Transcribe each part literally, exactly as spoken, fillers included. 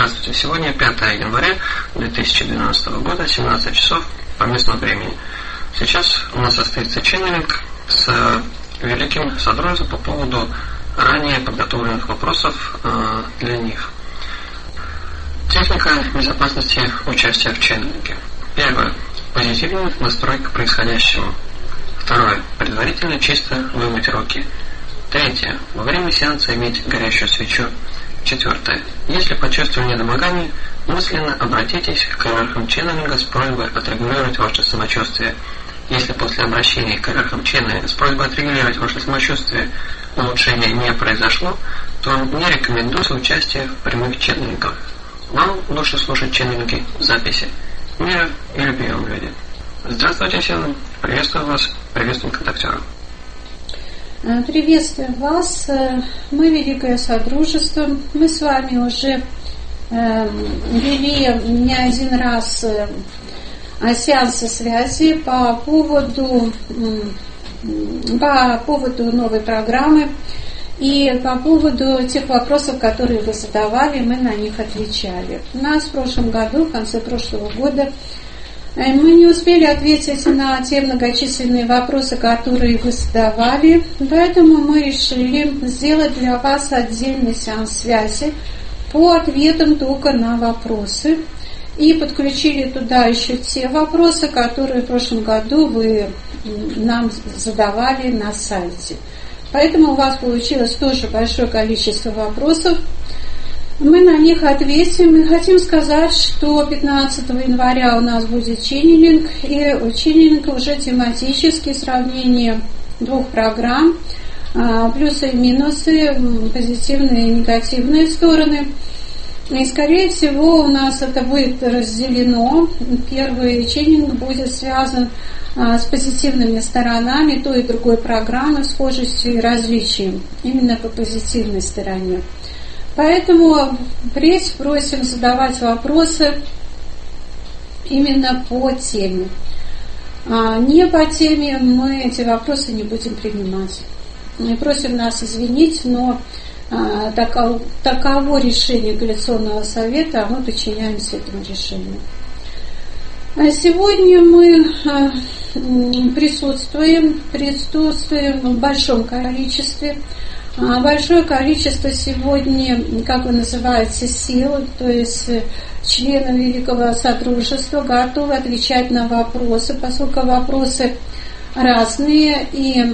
Здравствуйте. Сегодня пятое января две тысячи двенадцатого года, семнадцать часов по местному времени. Сейчас у нас состоится ченнелинг с великим содружеством по поводу ранее подготовленных вопросов э, для них. Техника безопасности участия в ченнелинге. Первое. Позитивный настрой к происходящему. Второе. Предварительно чисто вымыть руки. Третье. Во время сеанса иметь горящую свечу. Четвертое. Если почувствовали недомогание, мысленно обратитесь к иерархам ченнелинга с просьбой отрегулировать ваше самочувствие. Если после обращения к иерархам ченнелинга с просьбой отрегулировать ваше самочувствие улучшения не произошло, то не рекомендуется участие в прямых ченнелингах. Вам лучше слушать ченнелинги в записи. Мира и любви вам, люди. Здравствуйте всем. Приветствую вас. Приветствую контактеров. Приветствую вас. Мы Великое Содружество. Мы с вами уже вели не один раз сеансы связи по поводу, по поводу новой программы и по поводу тех вопросов, которые вы задавали, мы на них отвечали. У нас в прошлом году, в конце прошлого года, мы не успели ответить на те многочисленные вопросы, которые вы задавали, поэтому мы решили сделать для вас отдельный сеанс связи по ответам только на вопросы. И подключили туда еще те вопросы, которые в прошлом году вы нам задавали на сайте. Поэтому у вас получилось тоже большое количество вопросов. Мы на них ответим. Мы хотим сказать, что пятнадцатого января у нас будет ченнелинг, и у ченнелинга уже тематические сравнения двух программ, плюсы и минусы, позитивные и негативные стороны. И, скорее всего, у нас это будет разделено. Первый ченнелинг будет связан а, с позитивными сторонами той и другой программы, схожестью и различием, именно по позитивной стороне. Поэтому впредь просим задавать вопросы именно по теме. А, не по теме мы эти вопросы не будем принимать. Мы просим нас извинить, но Таково, таково решение коалиционного совета, а мы подчиняемся этому решению. Сегодня мы присутствуем, присутствуем в большом количестве. Большое количество сегодня, как вы называете, сил, то есть членов Великого Содружества, готовы отвечать на вопросы, поскольку вопросы разные, и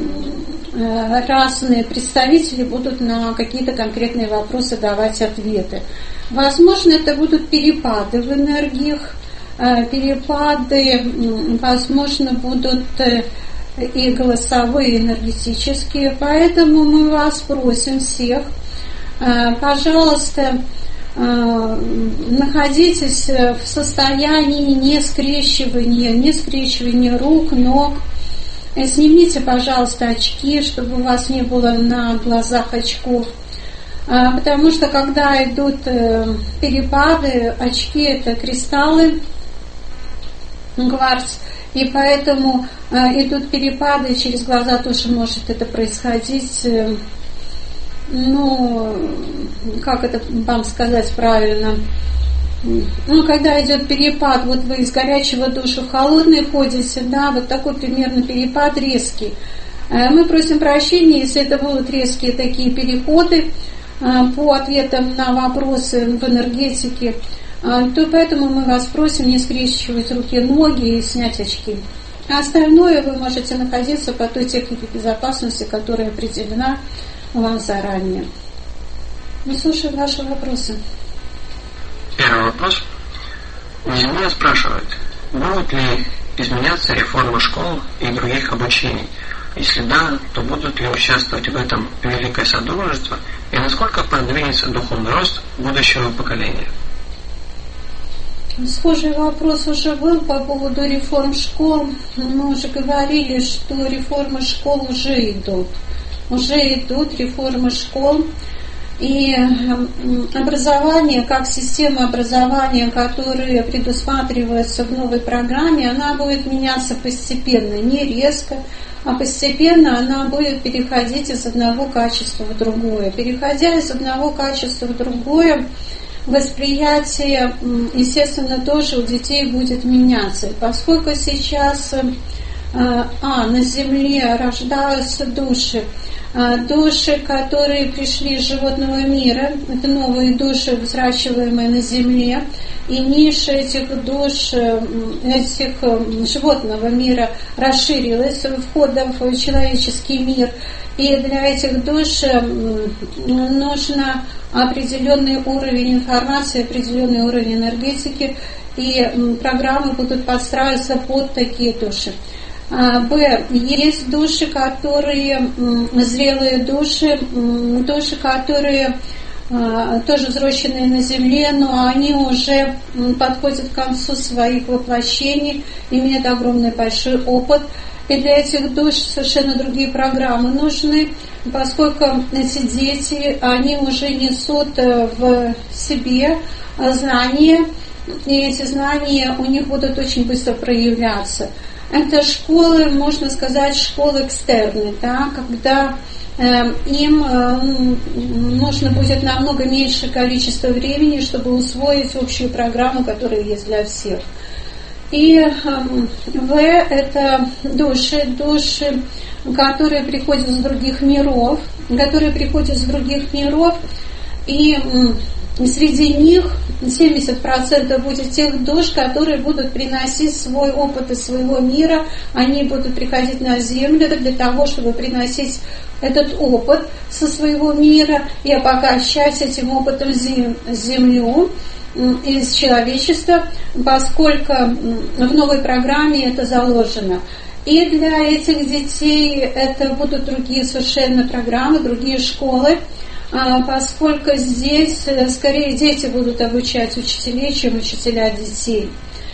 разные представители будут на какие-то конкретные вопросы давать ответы. Возможно, это будут перепады в энергиях, перепады, возможно, будут и голосовые, и энергетические. Поэтому мы вас просим всех, пожалуйста, находитесь в состоянии не скрещивания, не скрещивания рук, ног. Снимите, пожалуйста, очки, чтобы у вас не было на глазах очков. Потому что когда идут перепады, очки — это кристаллы, кварц, и поэтому идут перепады, и через глаза тоже может это происходить. Ну, как это вам сказать правильно? Ну, когда идет перепад, вот вы из горячего душа в холодный ходите, да, вот такой примерно перепад резкий. Мы просим прощения, если это будут резкие такие переходы по ответам на вопросы в энергетике, то поэтому мы вас просим не скрещивать руки, ноги и снять очки. А остальное вы можете находиться по той технике безопасности, которая определена вам заранее. Мы слушаем ваши вопросы. Первый вопрос. Земля спрашивает, будут ли изменяться реформы школ и других обучений? Если да, то будут ли участвовать в этом Великое Содружество и насколько продвинется духовный рост будущего поколения? Схожий вопрос уже был по поводу реформ школ. Мы уже говорили, что реформы школ уже идут. Уже идут реформы школ. И образование, как система образования, которая предусматривается в новой программе, она будет меняться постепенно, не резко, а постепенно она будет переходить из одного качества в другое. Переходя из одного качества в другое, восприятие, естественно, тоже у детей будет меняться. И поскольку сейчас а, на Земле рождаются души, души, которые пришли из животного мира, это новые души, взращиваемые на Земле, и ниша этих душ, этих животного мира расширилась входом в человеческий мир. И для этих душ нужно определенный уровень информации, определенный уровень энергетики, и программы будут подстраиваться под такие души. Б. Есть души, которые, зрелые души, души, которые тоже взросленные на Земле, но они уже подходят к концу своих воплощений, имеют огромный большой опыт. И для этих душ совершенно другие программы нужны, поскольку эти дети, они уже несут в себе знания, и эти знания у них будут очень быстро проявляться. Это школы, можно сказать, школы экстерны, да, когда э, им э, нужно будет намного меньше количество времени, чтобы усвоить общую программу, которая есть для всех. И э, В – это души, души, которые приходят с других миров, которые приходят с других миров, и э, среди них семьдесят процентов будет тех душ, которые будут приносить свой опыт из своего мира, они будут приходить на Землю для того, чтобы приносить этот опыт со своего мира и обогащать этим опытом Землю из человечества, поскольку в новой программе это заложено. И для этих детей это будут другие совершенно программы, другие школы, поскольку здесь скорее дети будут обучать учителей, чем учителя детей.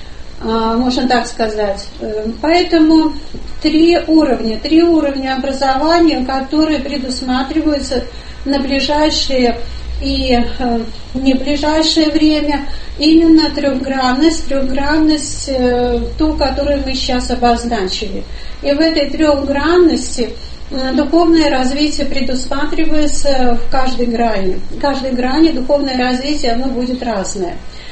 Можно так сказать. Поэтому три уровня, три уровня образования, которые предусматриваются на ближайшие и не ближайшее время, именно трехгранность, трехгранность, ту, которую мы сейчас обозначили. И в этой трехгранности духовное развитие предусматривается в каждой грани. В каждой грани духовное развитие, оно будет разное.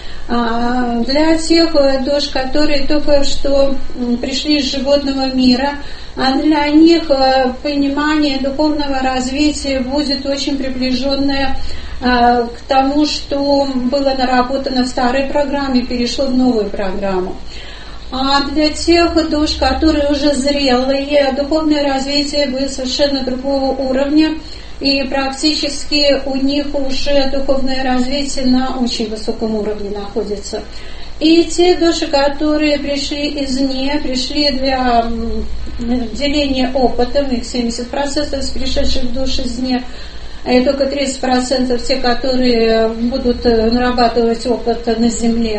Для тех душ, которые только что пришли из животного мира, для них понимание духовного развития будет очень приближенное к тому, что было наработано в старой программе, перешло в новую программу. А для тех душ, которые уже зрелые, духовное развитие будет совершенно другого уровня, и практически у них уже духовное развитие на очень высоком уровне находится. И те души, которые пришли извне, пришли для деления опытом, их семьдесят процентов из пришедших душ извне, и только тридцать процентов те, которые будут нарабатывать опыт на Земле.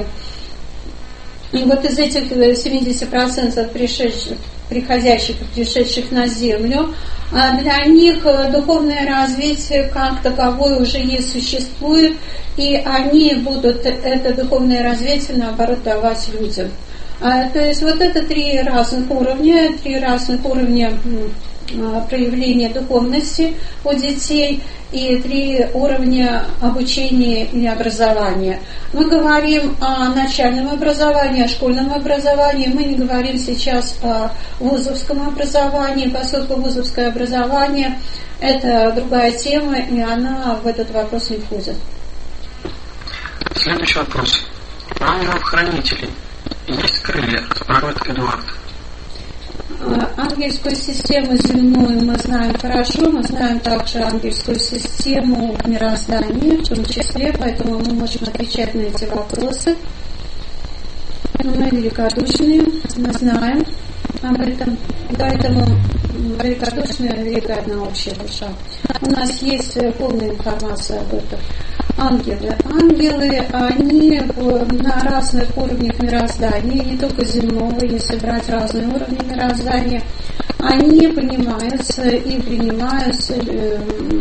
И вот из этих семьдесят процентов пришедших, приходящих и пришедших на Землю, для них духовное развитие как таковое уже есть, существует, и они будут это духовное развитие, наоборот, давать людям. То есть вот это три разных уровня, три разных уровня проявления духовности у детей и три уровня обучения или образования. Мы говорим о начальном образовании, о школьном образовании, мы не говорим сейчас о вузовском образовании, поскольку вузовское образование – это другая тема, и она в этот вопрос не входит. Следующий вопрос. У ангелов-хранителей есть крылья? Спрашивает Эдуард. Ангельскую систему земную мы знаем хорошо, мы знаем также ангельскую систему мироздания, в том числе, поэтому мы можем отвечать на эти вопросы. Мы великодушные, мы знаем об этом, поэтому великодушная великая на общая душа. У нас есть полная информация об этом. Ангелы. Ангелы, они на разных уровнях мироздания, не только земного, если брать разные уровни мироздания, они понимаются и принимаются э,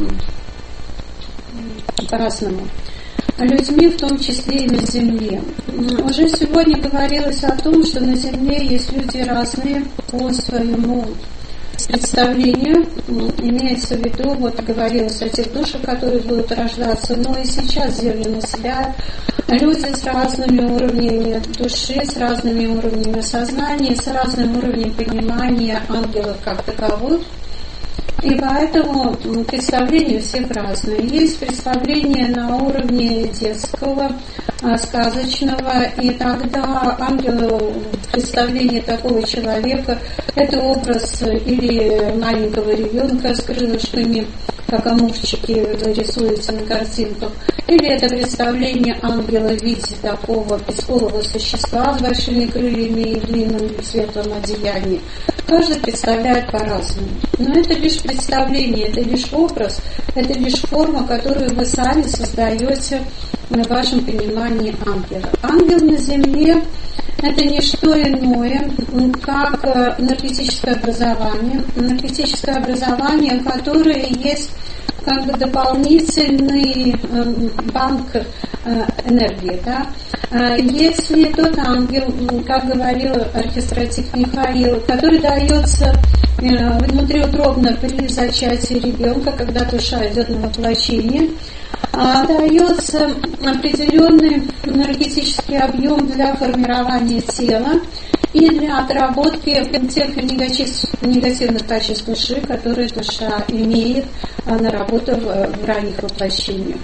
по-разному. Людьми, в том числе и на Земле. Уже сегодня говорилось о том, что на Земле есть люди разные по своему представления, имеется в виду, вот говорилось о тех душах, которые будут рождаться, но и сейчас Землю населяют люди с разными уровнями души, с разными уровнями сознания, с разным уровнем понимания ангелов как таковых. И поэтому представления у всех разные. Есть представления на уровне детского, сказочного, и тогда ангел в представлении такого человека — это образ или маленького ребенка с крылышками, как амурчики рисуются на картинках, или это представление ангела в виде такого бесполого существа с большими крыльями и длинным светлым одеянием. Каждый представляет по-разному. Но это лишь представление, это лишь образ, это лишь форма, которую вы сами создаете в вашем понимании ангела. Ангел на Земле — это не что иное, как энергетическое образование, энергетическое образование, которое есть как бы дополнительный банк энергии. Да? Если тот ангел, как говорил архистратик Михаил, который дается внутриутробно при зачатии ребенка, когда душа идет на воплощение, дается определенный энергетический объем для формирования тела и для отработки тех негативных качеств души, которые душа имеет, наработав в ранних воплощениях.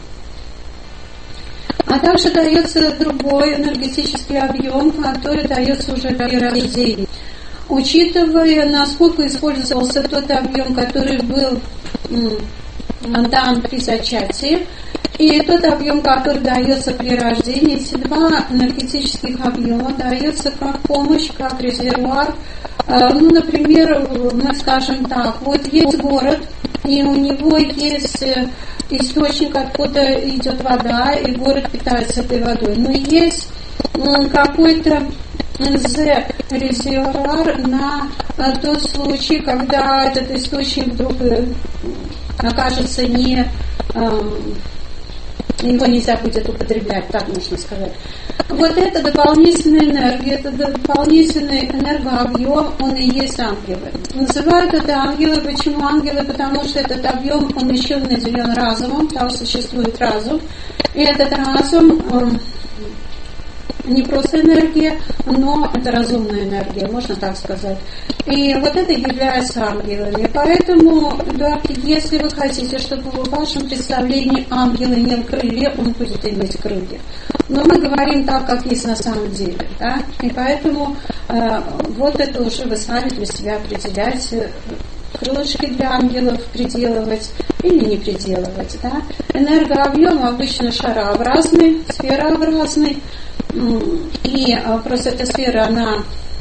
А также дается другой энергетический объем, который дается уже при рождении. Учитывая, насколько использовался тот объем, который был дан при зачатии, и тот объем, который дается при рождении, эти два энергетических объема даются как помощь, как резервуар. Ну, например, мы скажем так, вот есть город, и у него есть источник, откуда идет вода, и город питается этой водой. Но есть какой-то резервуар на тот случай, когда этот источник вдруг окажется не... его нельзя будет употреблять, так можно сказать. Вот это дополнительная энергия, это дополнительный энергообъем, он и есть ангелы. Называют это ангелы. Почему ангелы? Потому что этот объем, он еще наделен разумом, там существует разум. И этот разум не просто энергия, но это разумная энергия, можно так сказать. И вот это является ангелами. Поэтому, да, если вы хотите, чтобы в вашем представлении ангел имел крылья, он будет иметь крылья. Но мы говорим так, как есть на самом деле. Да? И поэтому э, вот это уже вы сами для себя определяете, крылышки для ангелов приделывать или не приделывать. Да? Энергообъем обычно шарообразный, сферообразный. И просто эта сфера, она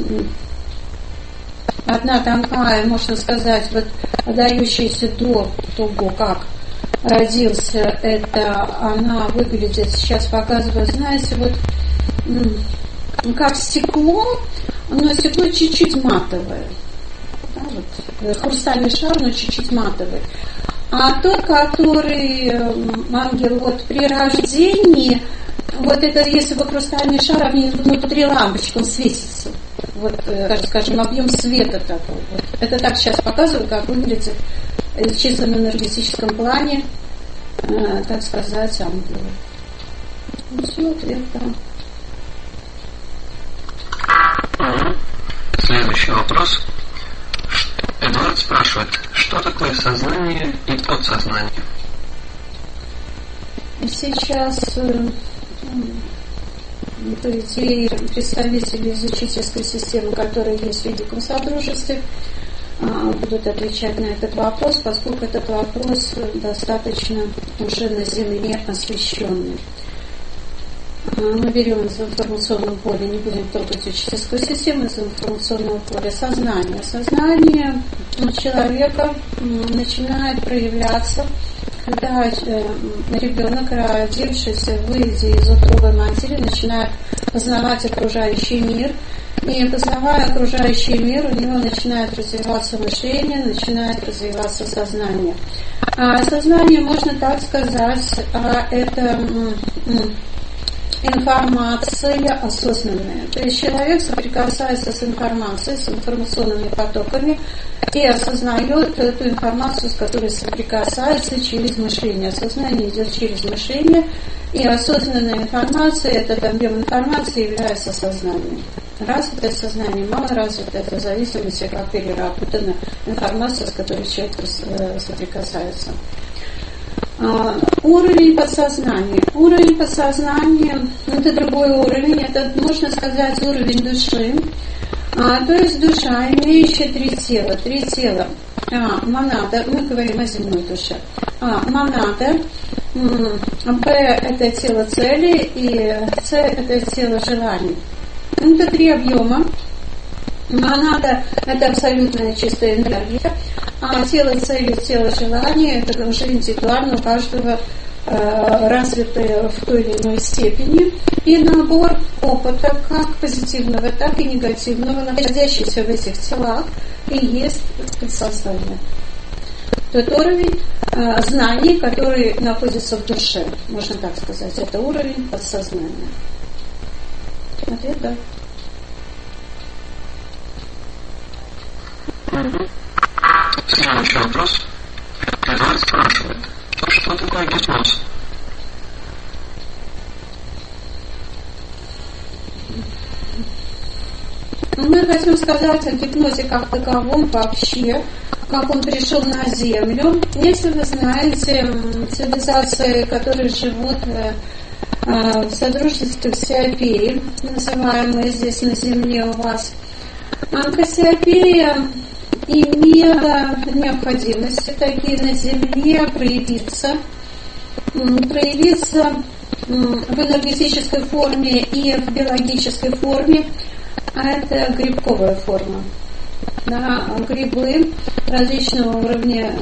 одна тонкая, можно сказать, вот дающаяся до того, как родился, это она выглядит, сейчас показываю, знаете, вот как стекло, но стекло чуть-чуть матовое. Да, вот, хрустальный шар, но чуть-чуть матовый. А тот, который ангел вот при рождении, вот это, если бы хрустальный шар, а внутри лампочка, он светится. Вот, скажем, объем света такой. Вот. Это так сейчас показываю, как выглядит в чистом энергетическом плане, э, так сказать, ангелы. Ну, все, ответ, да. Следующий вопрос. Эдуард спрашивает, что такое сознание и подсознание? Сейчас те представители изучительской системы, которые есть в Великом Содружестве, будут отвечать на этот вопрос, поскольку этот вопрос достаточно уже на Земле освещенный. Мы берем из информационного поля, не будем трогать учительскую систему, из информационного поля сознание. Сознание человека начинает проявляться, когда ребенок, родившийся, выйдя из утробы матери, начинает познавать окружающий мир. И познавая окружающий мир, у него начинает развиваться мышление, начинает развиваться сознание. А сознание, можно так сказать, это информация осознанная. То есть человек соприкасается с информацией, с информационными потоками и осознает эту информацию, с которой соприкасается через мышление. Осознание идет через мышление, и осознанная информация, этот объем информации является сознанием. Развитое сознание, мало развитое, это в зависимости, как переработана информация, с которой человек соприкасается. Уровень подсознания. Уровень подсознания – это другой уровень, это, можно сказать, уровень души. А, то есть душа, имеющая три тела. Три тела. А, монада, мы говорим о земной душе. А, монада. Б – это тело цели, и С – это тело желаний. Это три объема. Монада – это абсолютная чистая энергия, а тело цели, тело желания – это уже индивидуально у каждого э, развитое в той или иной степени. И набор опыта, как позитивного, так и негативного, находящийся в этих телах, и есть подсознание. Тот уровень э, знаний, который находится в душе, можно так сказать, это уровень подсознания. Ответ – да. Следующий вопрос. Эдуард спрашивает, что такое гипноз? Мы хотим сказать о гипнозе как таковом вообще, как он пришел на Землю. Если вы знаете, цивилизации, которые живут в содружестве Кассиопеи, называемые здесь на Земле у вас, Кассиопея имела необходимость такие на Земле проявиться, проявиться в энергетической форме и в биологической форме. А это грибковая форма. Да, грибы различного уровня.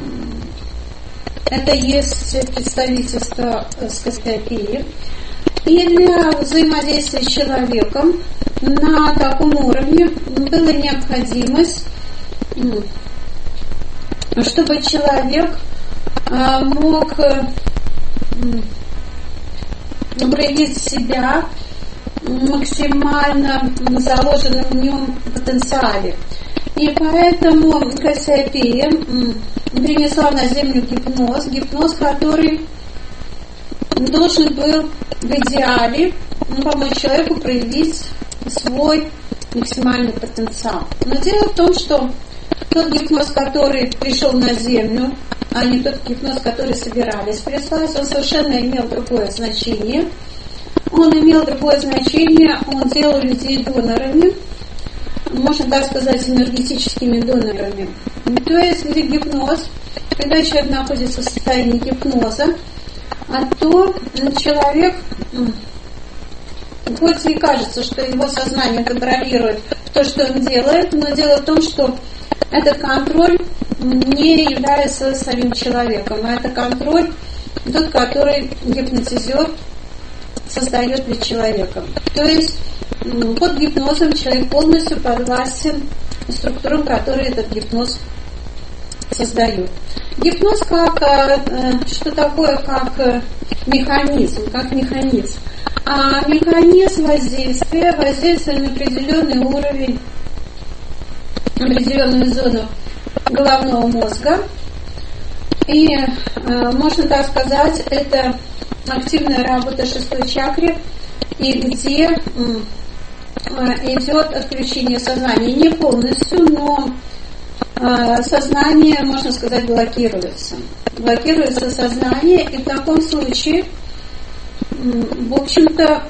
Это есть представительство с Кассиопеей. И для взаимодействия с человеком на таком уровне была необходимость, чтобы человек мог проявить себя максимально заложенном в нем потенциале. И поэтому Кассиопея принесла на Землю гипноз, гипноз, который должен был в идеале помочь человеку проявить свой максимальный потенциал. Но дело в том, что тот гипноз, который пришел на Землю, а не тот гипноз, который собирались прислать, он совершенно имел другое значение. Он имел другое значение, он делал людей донорами, можно так сказать, энергетическими донорами. То есть гипноз, когда человек находится в состоянии гипноза, а то человек, хоть и кажется, что его сознание контролирует то, что он делает, но дело в том, что этот контроль не является самим человеком, а это контроль тот, который гипнотизер создает для человека. То есть под гипнозом человек полностью подвластен структурам, которые этот гипноз создают. Гипноз как, что такое как механизм, как механизм. А механизм воздействия, воздействие на определенный уровень, определенную зону головного мозга. И, можно так сказать, это активная работа шестой чакры, и где идет отключение сознания. Не полностью, но сознание, можно сказать, блокируется. Блокируется сознание, и в таком случае, в общем-то,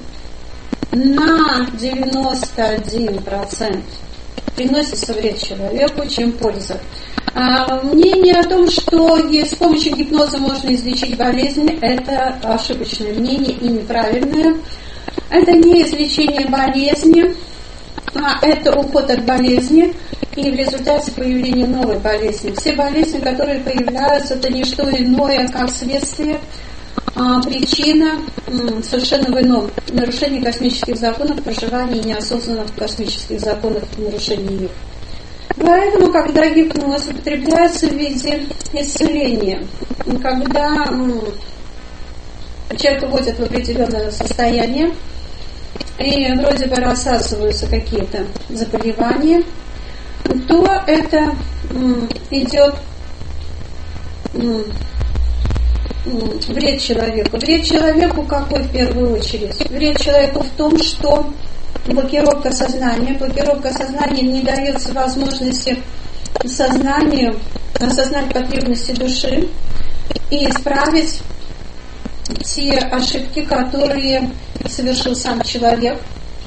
на девяносто один процент приносится вред человеку, чем польза. А мнение о том, что с помощью гипноза можно излечить болезни, это ошибочное мнение и неправильное. Это не излечение болезни, а это уход от болезни и в результате появления новой болезни. Все болезни, которые появляются, это не что иное, как следствие, а причина совершенно в ином. Нарушение космических законов, проживание неосознанных космических законов, нарушение их. Поэтому, когда гипноз употребляется в виде исцеления, когда человека вводят в определенное состояние, и вроде бы рассасываются какие-то заболевания, то это м, идет м, м, вред человеку. Вред человеку какой в первую очередь? Вред человеку в том, что блокировка сознания, блокировка сознания не дается возможности сознанию осознать потребности души и исправить те ошибки, которые совершил сам человек.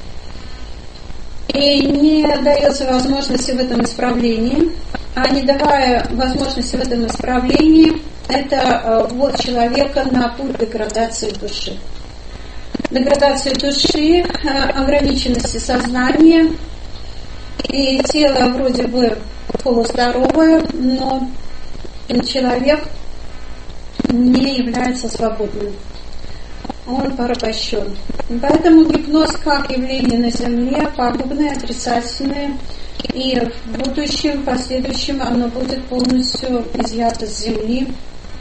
И не дается возможности в этом исправлении, а не давая возможности в этом исправлении, это ввод человека на путь деградации души. Деградации души, ограниченности сознания, и тело вроде бы полуздоровое, но человек не является свободным. Он порабощен. Поэтому гипноз как явление на Земле пагубное, отрицательное, и в будущем, в последующем оно будет полностью изъято с Земли.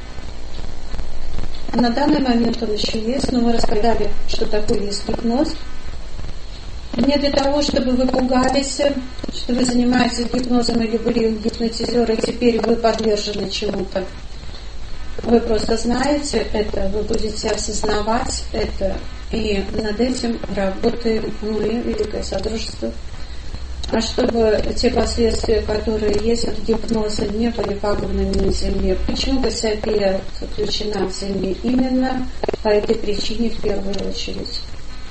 На данный момент он еще есть, но мы рассказали, что такое есть гипноз. Не для того, чтобы вы пугались, что вы занимаетесь гипнозом или были гипнотизеры, и теперь вы подвержены чему-то. Вы просто знаете это, вы будете осознавать это, и над этим работаем мы, Великое Содружество. А чтобы те последствия, которые есть от гипноза, не были пагубными на Земле. Почему Кассиопея заключена в Земле? Именно по этой причине в первую очередь.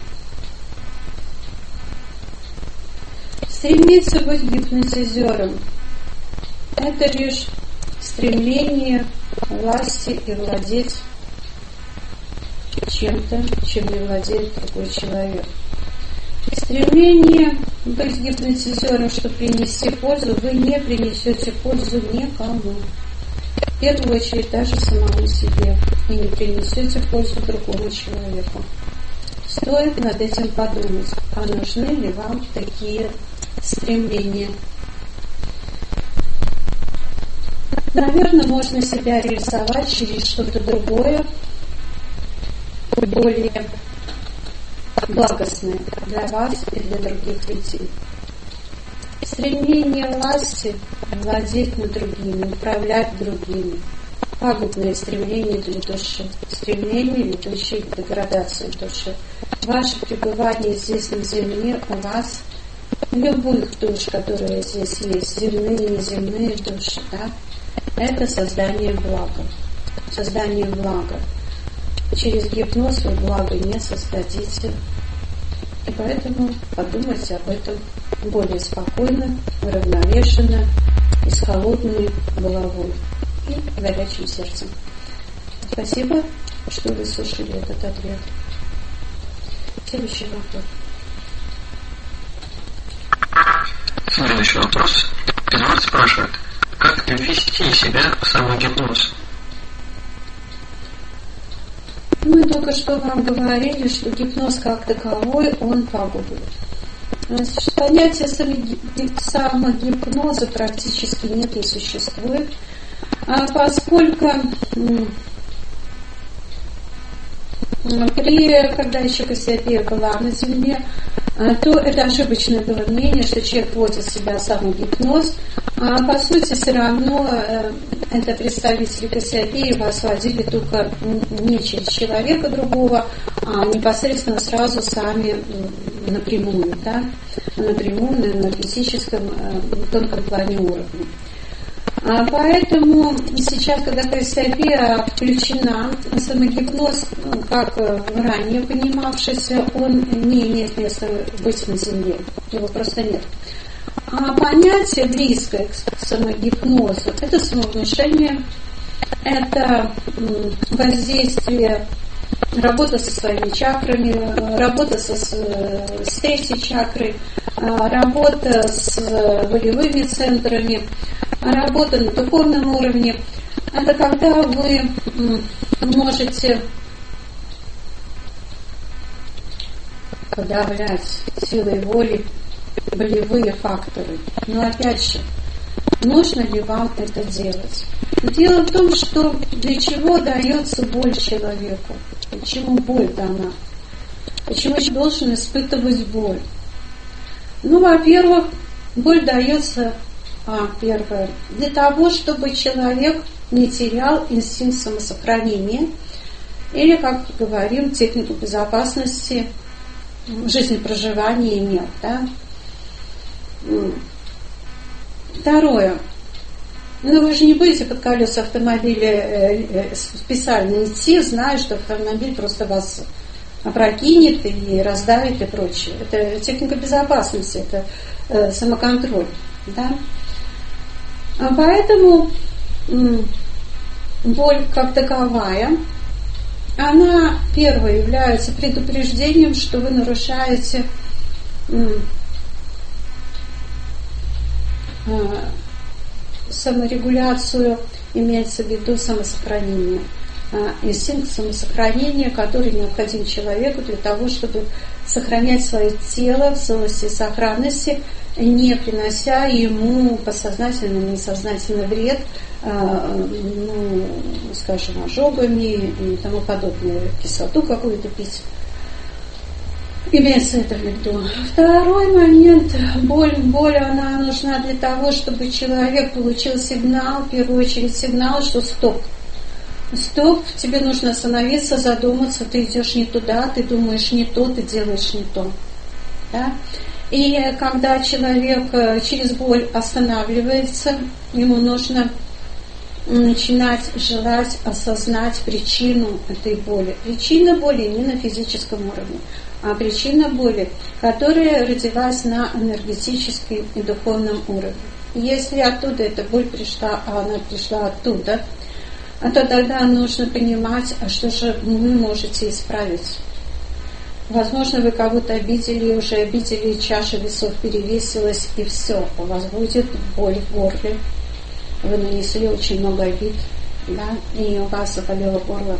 Стремиться быть гипнотизером – это лишь стремление власти и владеть чем-то, чем не владеет другой человек. Стремление быть гипнотизером, чтобы принести пользу, вы не принесете пользу никому. В первую очередь даже самому себе. И не принесете пользу другому человеку. Стоит над этим подумать, а нужны ли вам такие стремления. Наверное, можно себя реализовать через что-то другое, более благостное для вас и для других людей. Стремление власти владеть над другими, управлять другими. Пагубное стремление для души, стремление, ведущее к деградации души. Ваше пребывание здесь на земле у вас, любых душ, которые здесь есть, земные, неземные души, да, это создание блага. Создание блага. Через гипноз вы блага не создадите. И поэтому подумайте об этом более спокойно, уравновешенно и с холодной головой и горячим сердцем. Спасибо, что вы слушали этот ответ. Следующий вопрос. Следующий вопрос. Эдуард спрашивает, как ввести себя в самогипноз? Мы только что вам говорили, что гипноз как таковой, он пагубен. Понятия самогипноза практически нет и существует, а поскольку при, когда еще Кассиопея была на Земле, то это ошибочное было мнение, что человек вводит в себя самогипноз, а по сути все равно это представители Кассиопеи вас водили только не через человека другого, а непосредственно сразу сами напрямую, да, напрямую на энергетическом тонком плане уровня. А поэтому сейчас, когда Кассиопея включена, самогипноз, как ранее понимавшийся, он не имеет места быть на Земле. Его просто нет. А понятие, близкое к самогипнозу, это самовнушение, это воздействие, работа со своими чакрами, работа со, с третьей чакрой, работа с волевыми центрами, работа на духовном уровне. Это когда вы можете подавлять силой воли болевые факторы. Но опять же, нужно ли вам это делать? Дело в том, что для чего дается боль человеку? Для Почему боль дана? Почему человек должен испытывать боль? Ну, во-первых, боль дается, а, первое, для того, чтобы человек не терял инстинкт самосохранения или, как говорим, технику безопасности жизнепроживания имел. Да? Второе. Ну, вы же не будете под колеса автомобиля специально идти, зная, что автомобиль просто вас опрокинет и раздавит и прочее. Это техника безопасности, это э, самоконтроль. Да? А поэтому м, боль как таковая, она, первое, является предупреждением, что вы нарушаете м, э, саморегуляцию, имеется в виду самосохранение. Инстинкт самосохранения, который необходим человеку для того, чтобы сохранять свое тело в целости и сохранности, не принося ему подсознательно или несознательно вред, ну, скажем, ожогами и тому подобное, кислоту какую-то пить. Имеется это в виду. Второй момент. Боль. Боль, она нужна для того, чтобы человек получил сигнал, в первую очередь сигнал, что стоп. Стоп, тебе нужно остановиться, задуматься, ты идешь не туда, ты думаешь не то, ты делаешь не то. Да? И когда человек через боль останавливается, ему нужно начинать желать осознать причину этой боли. Причина боли не на физическом уровне, а причина боли, которая родилась на энергетическом и духовном уровне. Если оттуда эта боль пришла, а она пришла оттуда, а то тогда нужно понимать, а что же вы можете исправить. Возможно, вы кого-то обидели, уже обидели, чаша весов перевесилась, и все, у вас будет боль в горле. Вы нанесли очень много обид, да, и у вас заболело горло.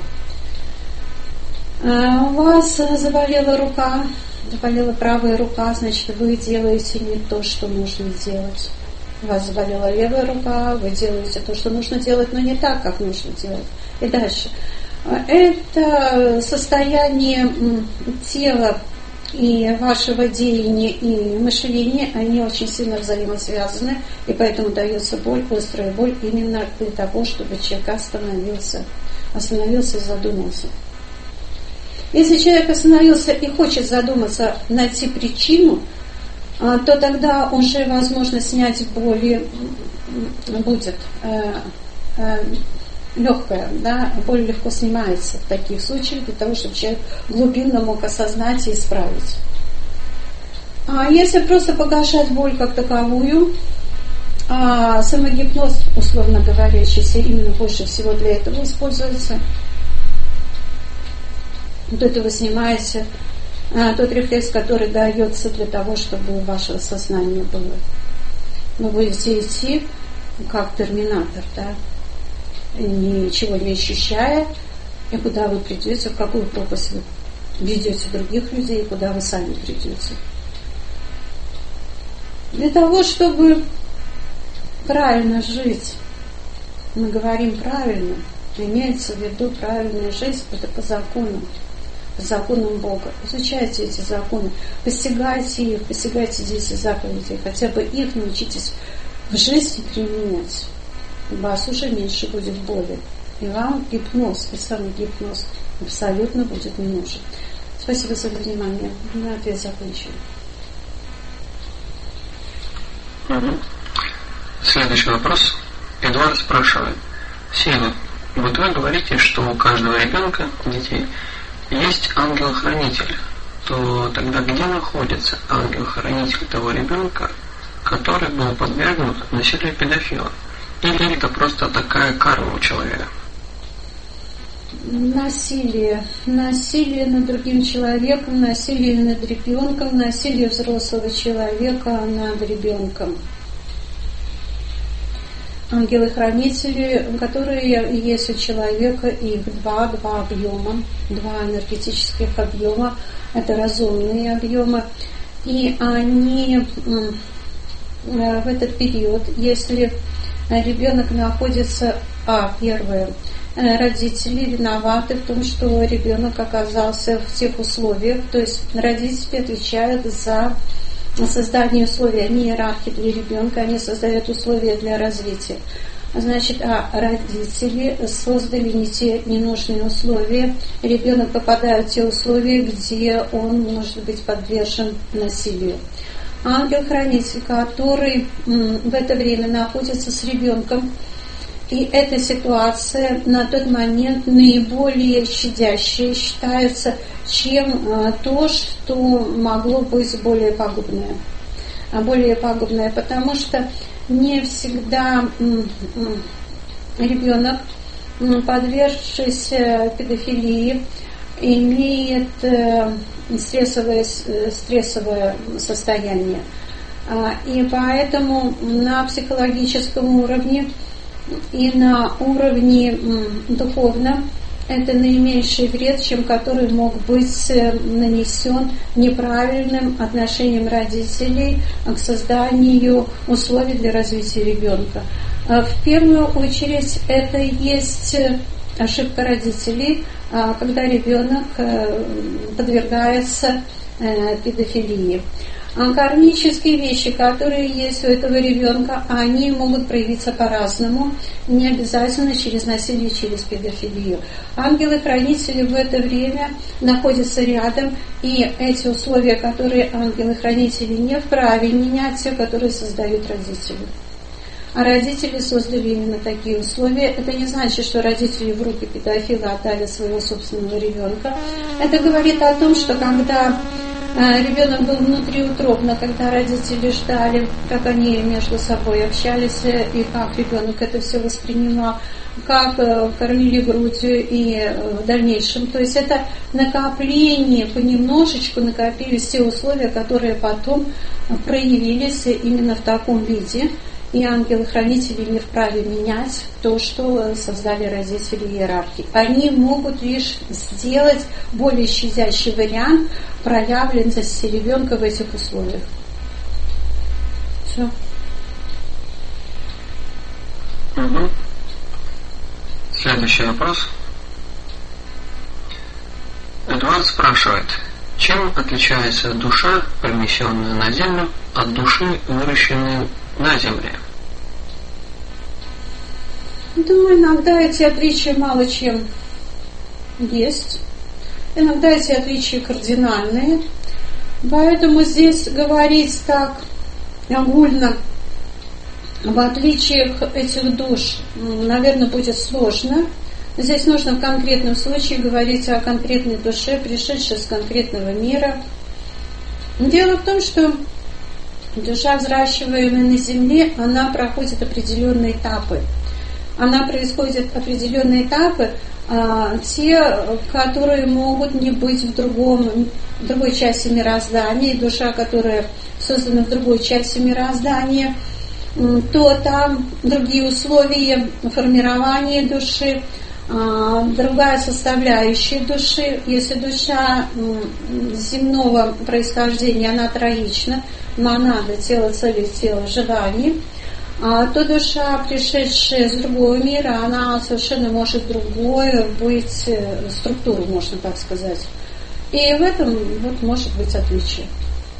А у вас заболела рука, заболела правая рука, значит, вы делаете не то, что нужно делать. У вас заболела левая рука, вы делаете то, что нужно делать, но не так, как нужно делать. И дальше. Это состояние тела и вашего деяния и мышления, они очень сильно взаимосвязаны, и поэтому дается боль, острая боль именно для того, чтобы человек остановился, остановился и задумался. Если человек остановился и хочет задуматься, найти причину, то тогда уже возможно снять боль будет э, э, легкая, да, боль легко снимается в таких случаях для того, чтобы человек глубинно мог осознать и исправить. А если просто погашать боль как таковую, а самогипноз, условно говорящийся, именно больше всего для этого используется, вот это вы снимаете а, тот рефлекс, который дается для того, чтобы у вашего сознания было. Вы будете идти как терминатор, да, ничего не ощущая, и куда вы придете, в какую пропасть вы ведете других людей, и куда вы сами придете. Для того, чтобы правильно жить, мы говорим правильно, имеется в виду правильная жизнь, это по закону, по законам Бога. Изучайте эти законы, постигайте их, постигайте десять заповедей, хотя бы их научитесь в жизни применять. У вас уже меньше будет боли. И вам гипноз, и самый гипноз абсолютно будет не нужен. Спасибо за внимание. На ответ закончили. Угу. Следующий вопрос. Эдуард спрашивает. Сила, вот вы говорите, что у каждого ребенка, детей, есть ангел-хранитель. То тогда где находится ангел-хранитель того ребенка, который был подвергнут насилию педофила? Или это просто такая карма у человека? Насилие. Насилие над другим человеком, насилие над ребенком, насилие взрослого человека над ребенком. Ангелы-хранители, которые есть у человека, их два, два объема, два энергетических объема, это разумные объемы, и они в этот период, если ребенок находится, а, первое, родители виноваты в том, что ребенок оказался в тех условиях, то есть родители отвечают за создание условий, они иерархи для ребенка, они создают условия для развития. Значит, а родители создали не те ненужные условия, ребенок попадает в те условия, где он может быть подвержен насилию. Ангел-хранитель, который в это время находится с ребенком, и эта ситуация на тот момент наиболее щадящая считается, чем то, что могло быть более пагубное. Более пагубное, потому что не всегда ребенок, подвергшийся педофилии, имеет стрессовое, стрессовое состояние. И поэтому на психологическом уровне и на уровне духовном это наименьший вред, чем который мог быть нанесен неправильным отношением родителей к созданию условий для развития ребенка. В первую очередь это и есть ошибка родителей, когда ребенок подвергается педофилии. Кармические вещи, которые есть у этого ребенка, они могут проявиться по-разному, не обязательно через насилие, через педофилию. Ангелы-хранители в это время находятся рядом, и эти условия, которые ангелы-хранители не вправе менять, те, которые создают родители. А родители создали именно такие условия. Это не значит, что родители в руки педофила отдали своего собственного ребенка. Это говорит о том, что когда ребенок был внутриутробно, когда родители ждали, как они между собой общались и как ребенок это все воспринимал, как кормили грудью и в дальнейшем. То есть это накопление, понемножечку накопились те условия, которые потом проявились именно в таком виде. И ангелы-хранители не вправе менять то, что создали родители иерархии. Они могут лишь сделать более щадящий вариант проявленности ребенка в этих условиях. Все. Угу. Следующий вопрос. Эдуард спрашивает, чем отличается душа, перенесенная на землю, от души, выращенной на земле? Думаю, иногда эти отличия мало чем есть. Иногда эти отличия кардинальные. Поэтому здесь говорить так огульно об отличиях этих душ, наверное, будет сложно. Здесь нужно в конкретном случае говорить о конкретной душе, пришедшей с конкретного мира. Дело в том, что душа, взращиваемая на земле, она проходит определенные этапы. Она происходит определенные этапы, а, те, которые могут не быть в, другом, в другой части мироздания. Душа, которая создана в другой части мироздания, то там другие условия формирования души, а, другая составляющая души. Если душа земного происхождения, она троична, монада, тело, цель, тело, желание, а то душа, пришедшая из другого мира, она совершенно может другое быть, структуру, можно так сказать. И в этом вот может быть отличие.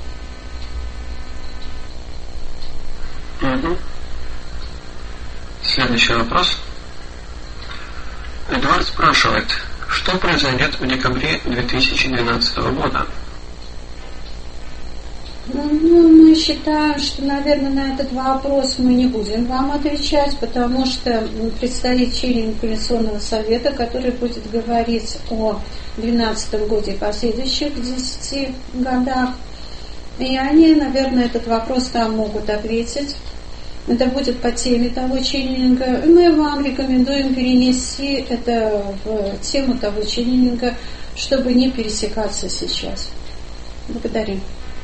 Угу. Следующий вопрос. Эдуард спрашивает, что произойдет в декабре две тысячи двенадцатого года? Ну, мы считаем, что, наверное, на этот вопрос мы не будем вам отвечать, потому что предстоит чтение Инкарнационного совета, который будет говорить о двенадцатом годе и последующих десяти годах. И они, наверное, этот вопрос там могут ответить. Это будет по теме того ченнинга. И мы вам рекомендуем перенести это в тему того ченнинга, чтобы не пересекаться сейчас. Благодарю.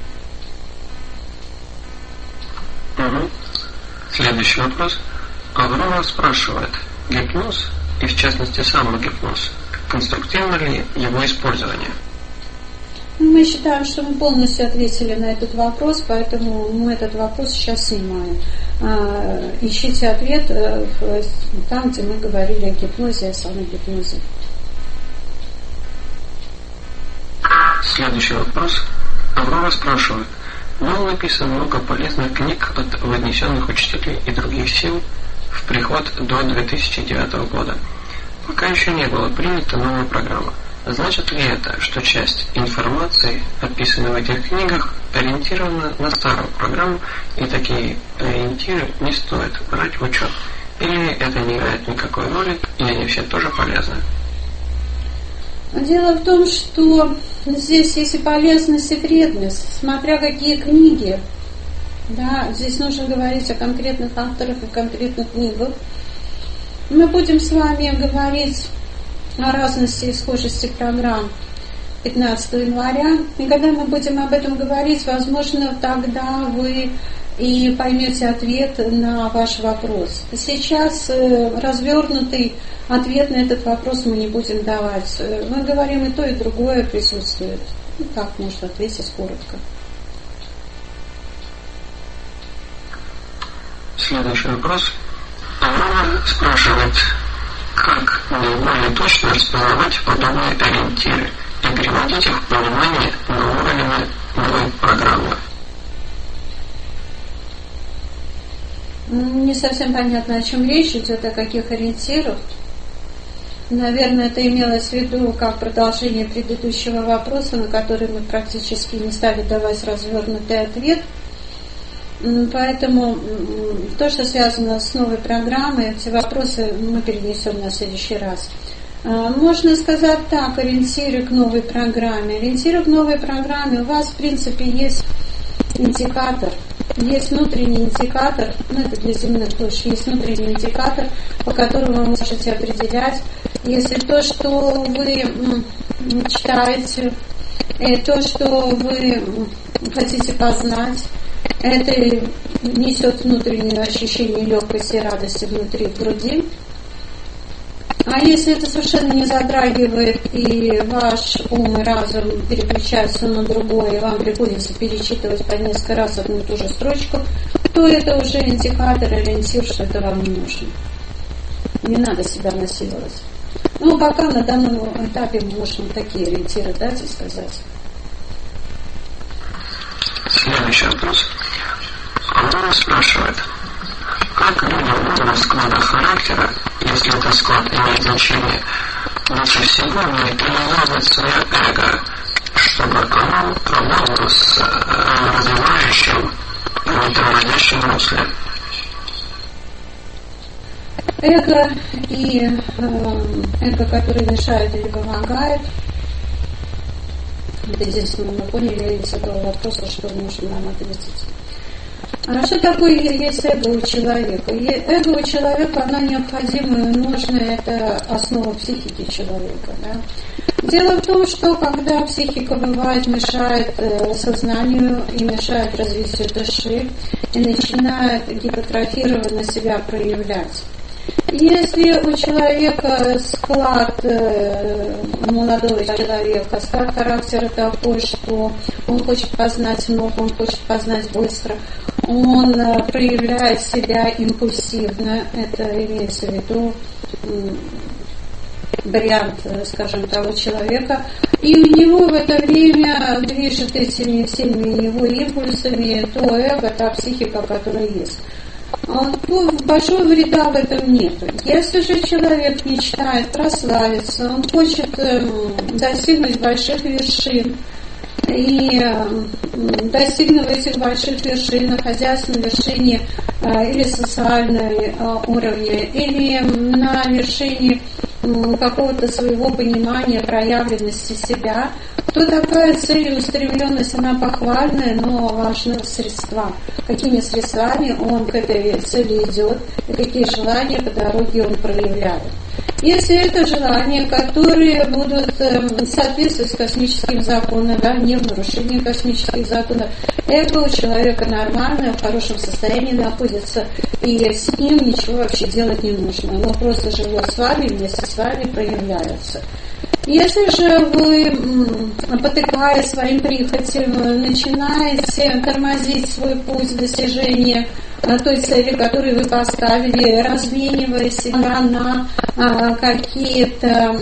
Угу. Следующий вопрос. Аврора спрашивает, гипноз, и в частности самогипноз, конструктивно ли его использование? Мы считаем, что мы полностью ответили на этот вопрос, поэтому мы этот вопрос сейчас снимаем. ищите ответ там, где мы говорили о гипнозе, о самогипнозе. Следующий вопрос. Аврора спрашивает. Было написано много полезных книг от вознесенных учителей и других сил в приход до две тысячи девятого года. Пока еще не было принята новая программа. Значит ли это, что часть информации, описанной в этих книгах, ориентирована на старую программу, и такие ориентиры не стоит брать в учет? Или это не играет никакой роли, и они все тоже полезны? Дело в том, что здесь есть и полезность, и вредность, смотря какие книги. Да, здесь нужно говорить о конкретных авторах и конкретных книгах. Мы будем с вами говорить о разности и схожести программ пятнадцатого января. И когда мы будем об этом говорить, возможно, тогда вы и поймете ответ на ваш вопрос. Сейчас развернутый ответ на этот вопрос мы не будем давать. Мы говорим, и то, и другое присутствует. Ну, так можно ответить коротко. Следующий вопрос. Аврора спрашивает, как наиболее точно распознавать подобные ориентиры и переводить их в понимание на уровне новой программы? Не совсем понятно, о чем речь идет, о каких ориентирах. Наверное, это имелось в виду как продолжение предыдущего вопроса, на который мы практически не стали давать развернутый ответ. Поэтому то, что связано с новой программой, эти вопросы мы перенесем на следующий раз. Можно сказать так, ориентиры к новой программе. Ориентиры к новой программе у вас, в принципе, есть индикатор. Есть внутренний индикатор, ну это для земных душ, есть внутренний индикатор, по которому вы можете определять, если то, что вы читаете, и то, что вы хотите познать, это несет внутреннее ощущение легкости и радости внутри в груди. А если это совершенно не затрагивает, и ваш ум и разум переключаются на другое, и вам приходится перечитывать по несколько раз одну и ту же строчку, то это уже индикатор, ориентир, что это вам не нужно. Не надо себя насиловать. Ну, пока на данном этапе мы можем такие ориентиры дать и сказать. Следующий вопрос. Аврора спрашивает, как людям этого склада характера, если этот склад имеет значение, лучше всего не тренировать свое эго, чтобы оно работало с э, развивающим, а не тормозящим русле? Эго и э, эго, которое мешает или помогает, это единственное, мы поняли из этого вопроса, что нужно нам ответить. А что такое есть эго у человека? Эго у человека, оно необходимо и нужно, это основа психики человека. Да? Дело в том, что когда психика бывает, мешает э, сознанию и мешает развитию души, и начинает гипотрофированно себя проявлять. Если у человека склад э, молодого человека, склад характера такой, что он хочет познать много, он хочет познать быстро, он э, проявляет себя импульсивно, это имеется в виду э, вариант, скажем, того человека, и у него в это время движет этими всеми его импульсами то эго, та психика, которая есть. Большого вреда в этом нет. Если же человек мечтает прославиться, он хочет достигнуть больших вершин, и достигнув этих больших вершин, находясь на вершине или социального уровня, или на вершине какого-то своего понимания, проявленности себя, то такая целеустремленность, она похвальная, но важны средства. Какими средствами он к этой цели идет, и какие желания по дороге он проявляет. Если это желания, которые будут соответствовать космическим законам, да, не в нарушении космических законов, эго у человека нормальное, в хорошем состоянии находится, и с ним ничего вообще делать не нужно. Оно просто живет с вами, вместе с вами проявляется. Если же вы, потыкая своим прихотям, начинаете тормозить свой путь достижения той цели, которую вы поставили, разменивая себя на а, какие-то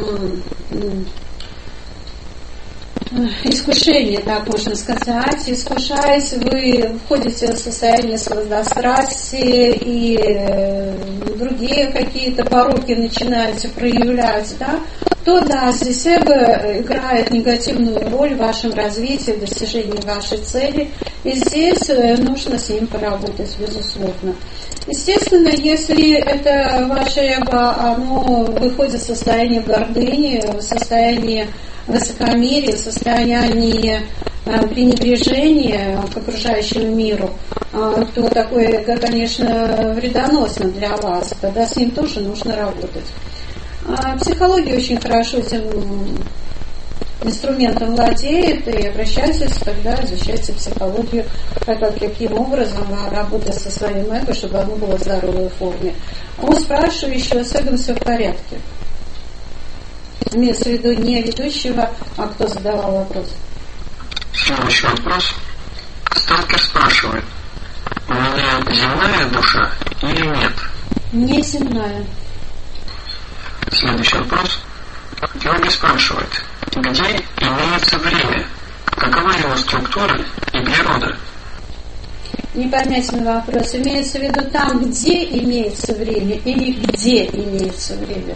искушение, так можно сказать. Искушаясь, вы входите в состояние сладострастия и другие какие-то пороки начинаете проявлять, да, то да, здесь эго играет негативную роль в вашем развитии, в достижении вашей цели, и здесь нужно с ним поработать, безусловно. Естественно, если это ваше эго, оно выходит в состояние гордыни, в состояние высокомерие, состояние э, пренебрежения к окружающему миру, э, то такое эго, конечно, вредоносно для вас. Тогда с ним тоже нужно работать. А психология очень хорошо этим инструментом владеет, и обращайтесь, тогда изучайте психологию, как, каким образом работать со своим эго, чтобы оно было в здоровой форме. А у спрашивающего с эго все в порядке. Имеется в виду не ведущего, а кто задавал вопрос. Следующий вопрос. Сталкер спрашивает: у меня земная душа или нет? Не земная. Следующий вопрос. Георгий спрашивает: где имеется время? Какова его структура и природа? Непонятный вопрос. Имеется в виду там, где имеется время, или где имеется время?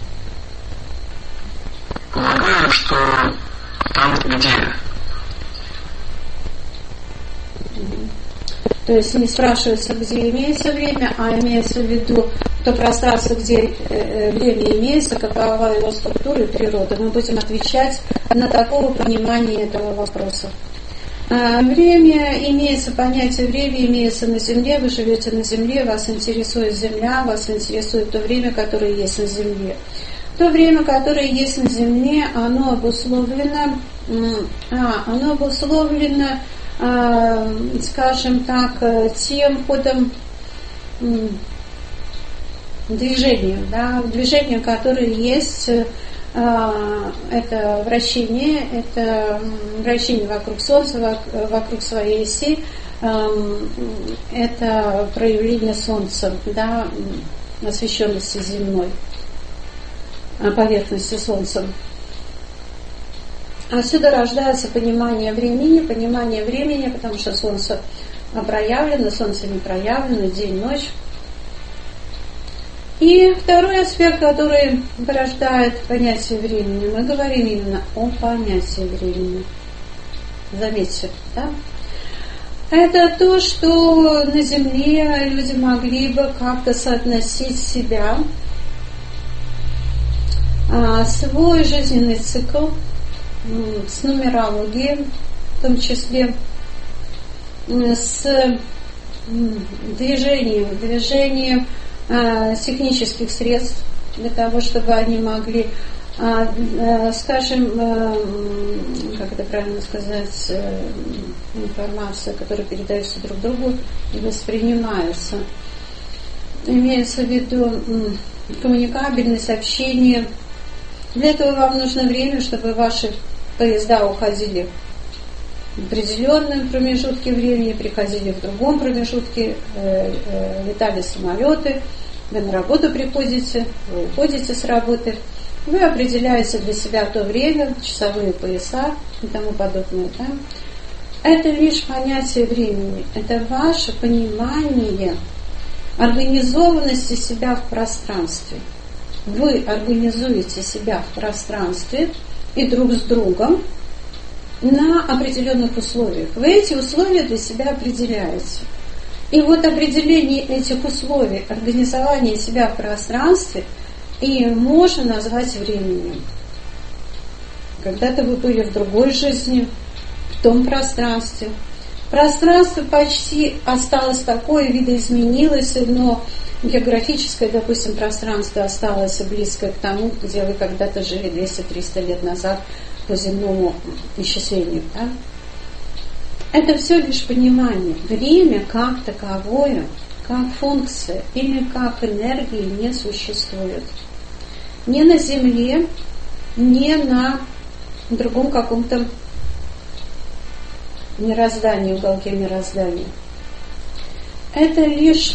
Полагаю, что там, где. То есть не спрашивается, где имеется время, а имеется в виду то пространство, где э, время имеется, какова его структура и природа. Мы будем отвечать на такого понимания этого вопроса. А, время имеется, понятие время имеется на Земле, вы живете на Земле, вас интересует Земля, вас интересует то время, которое есть на Земле. То время, которое есть на Земле, оно обусловлено, а, оно обусловлено, а, скажем так, тем ходом движения, да, движение, которое есть, а, это вращение, это вращение вокруг Солнца, вокруг своей оси, а, это проявление Солнца, да, освещенности земной, поверхности Солнца. Отсюда рождается понимание времени, понимание времени, потому что Солнце проявлено, Солнце не проявлено, день, ночь. И второй аспект, который порождает понятие времени, мы говорим именно о понятии времени. Заметьте, да? Это то, что на Земле люди могли бы как-то соотносить себя, свой жизненный цикл с нумерологией, в том числе с движением, движением технических средств для того, чтобы они могли, скажем, как это правильно сказать, информация, которая передается друг другу и воспринимается. Имеется в виду коммуникабельность, общение. Для этого вам нужно время, чтобы ваши поезда уходили в определенном промежутке времени, приходили в другом промежутке, э, э, летали самолеты, вы на работу приходите, вы уходите с работы, вы определяете для себя то время, часовые пояса и тому подобное. Да? Это лишь понятие времени, это ваше понимание организованности себя в пространстве. Вы организуете себя в пространстве и друг с другом на определенных условиях. Вы эти условия для себя определяете. И вот определение этих условий, организование себя в пространстве, и можно назвать временем. Когда-то вы были в другой жизни, в том пространстве. Пространство почти осталось такое, видоизменилось, но географическое, допустим, пространство осталось близкое к тому, где вы когда-то жили двести-триста лет назад по земному исчислению. Да? Это все лишь понимание. Время как таковое, как функция или как энергии не существует. Ни на Земле, ни на другом каком-то мироздании, уголке мироздания. это лишь,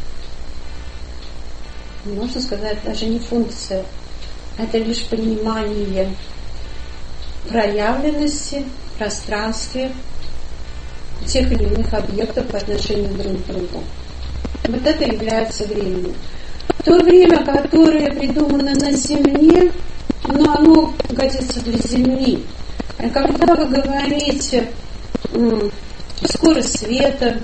можно сказать, даже не функция, это лишь понимание проявленности в пространстве тех или иных объектов по отношению друг к другу. Вот это является временем. То время, которое придумано на Земле, но оно годится для Земли. А когда вы говорите м, скорость света,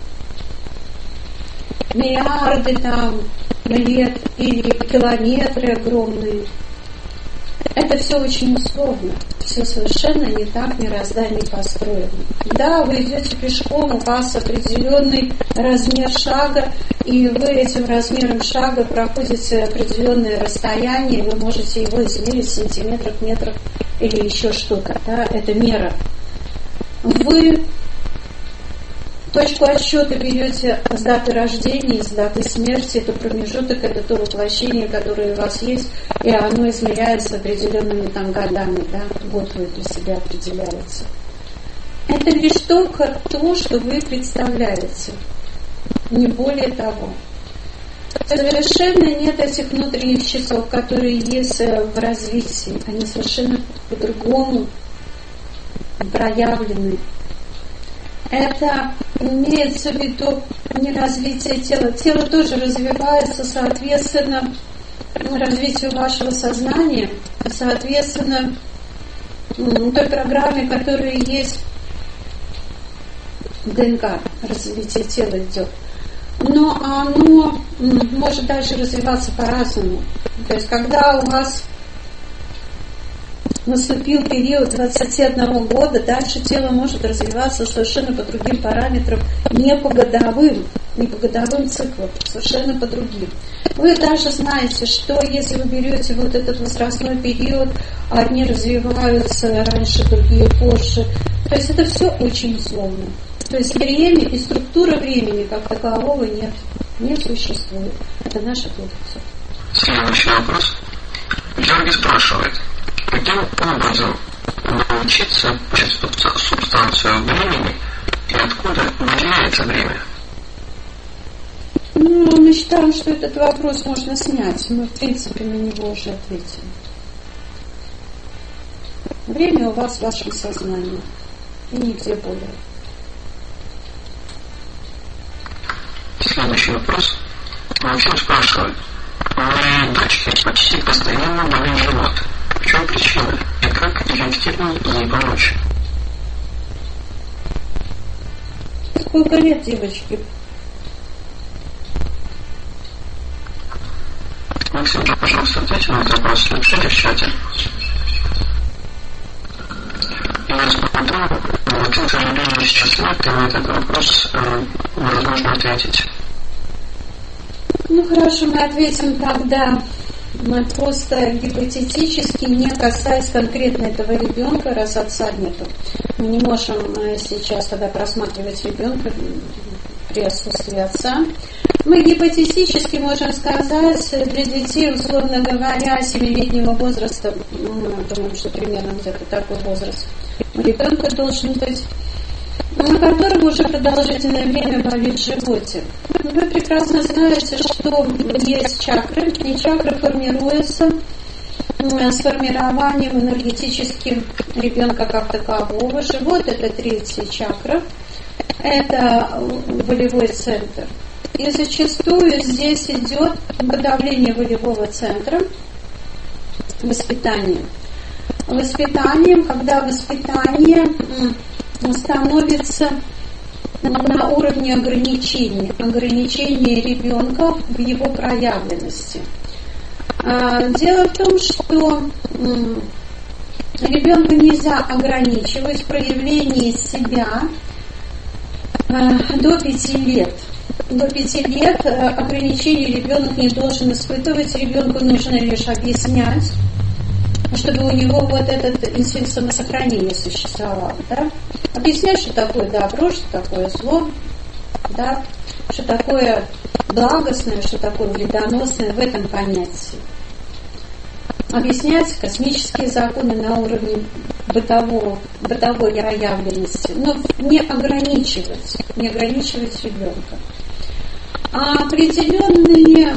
миллиарды там лет или километры огромные, это все очень условно. Все совершенно не так в мироздании построено. Да, вы идете пешком, у вас определенный размер шага, и вы этим размером шага проходите определенное расстояние, и вы можете его измерить в сантиметрах, метрах или еще что-то. Да? Это мера. Вы точку отсчета берете с даты рождения, с даты смерти, это промежуток, это то воплощение, которое у вас есть, и оно измеряется определенными там годами, да, год вы для себя определяете. Это лишь только то, что вы представляете, не более того. Совершенно нет этих внутренних часов, которые есть в развитии, они совершенно по-другому проявлены. Это имеется в виду не развитие тела. Тело тоже развивается, соответственно, развитию вашего сознания, соответственно, той программе, которая есть в ДНК, развитие тела идет. Но оно может дальше развиваться по-разному. То есть, когда у вас наступил период двадцати одного года, дальше тело может развиваться совершенно по другим параметрам, не по годовым, не по годовым циклам, совершенно по другим. Вы даже знаете, что если вы берете вот этот возрастной период, одни развиваются раньше, другие позже, то есть это все очень условно. То есть время и структура времени как такового нет, не существует. Это наша функция. Следующий вопрос. Георгий спрашивает, каким образом научиться чувствовать субстанцию времени и откуда выделяется время? Ну, мы считаем, что этот вопрос можно снять. Мы, в принципе, на него уже ответили. Время у вас в вашем сознании и нигде более. Следующий вопрос. Максим спрашивает. У моей дочки почти постоянно болит живот. В чем причина и как эффективнее ей помочь? Сколько лет девочке? Максим, пожалуйста, ответьте на этот вопрос. Напишите в чате. Я смотрю, Максим, к сожалению, сейчас нет, и на этот вопрос э, невозможно ответить. Ну хорошо, мы ответим тогда. Мы просто гипотетически, не касаясь конкретно этого ребенка, раз отца нету. Мы не можем сейчас тогда просматривать ребенка при отсутствии отца. Мы гипотетически можем сказать, для детей, условно говоря, семилетнего возраста, ну, мы думаем, что примерно где-то такой возраст у ребенка должен быть, на котором уже продолжительное время болит в животе. Вы прекрасно знаете, что есть чакры, и чакры формируются с формированием энергетическим ребенка как такового. Живот – это третья чакра, это волевой центр. И зачастую здесь идет подавление волевого центра воспитанием. Воспитанием, когда воспитание становится на уровне ограничения, ограничения ребенка в его проявленности. Дело в том, что ребенка нельзя ограничивать в проявлении себя до пяти лет. До пяти лет ограничений ребенок не должен испытывать, ребенку нужно лишь объяснять, чтобы у него вот этот инстинкт самосохранения существовал, да? Объяснять, что такое добро, что такое зло, да? Что такое благостное, что такое вредоносное в этом понятии. Объяснять космические законы на уровне бытового, бытовой проявленности, но не ограничивать, не ограничивать ребенка. А определенные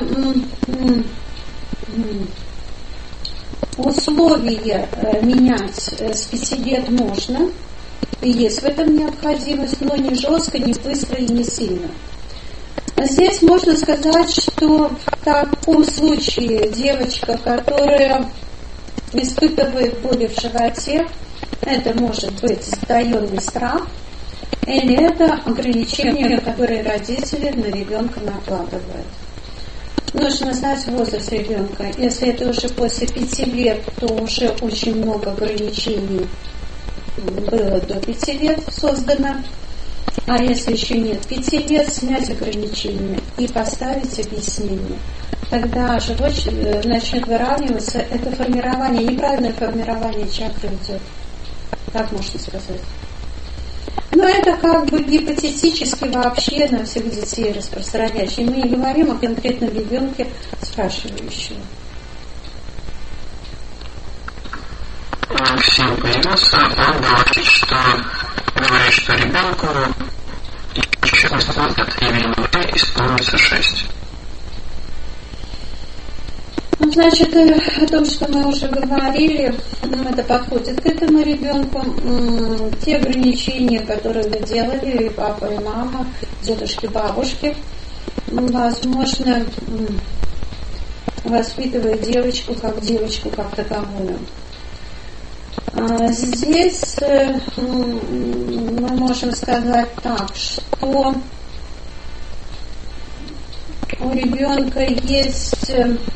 условия менять с пяти лет можно, и есть в этом необходимость, но не жестко, не быстро и не сильно. Здесь можно сказать, что в таком случае девочка, которая испытывает боли в животе, это может быть затаенный страх, или это ограничения, которые родители на ребенка накладывают. Нужно знать возраст ребенка. Если это уже после пяти лет, то уже очень много ограничений было до пяти лет создано. А если еще нет пяти лет, снять ограничения и поставить объяснение. Тогда живот начнет выравниваться. Это формирование, неправильное формирование чакры идет. Так можно сказать. Но это как бы гипотетически вообще на всех детей распространяющие. Мы не говорим о конкретном ребенке спрашивающего. Максим появился, он говорит, что говорит, что ребенку еще лет, именно исполнится шесть. Ну, значит, о том, что мы уже говорили, это подходит к этому ребенку. Те ограничения, которые вы делали, и папа, и мама, дедушки, бабушки, возможно, воспитывая девочку как девочку как таковую. Здесь мы можем сказать так, что у ребенка есть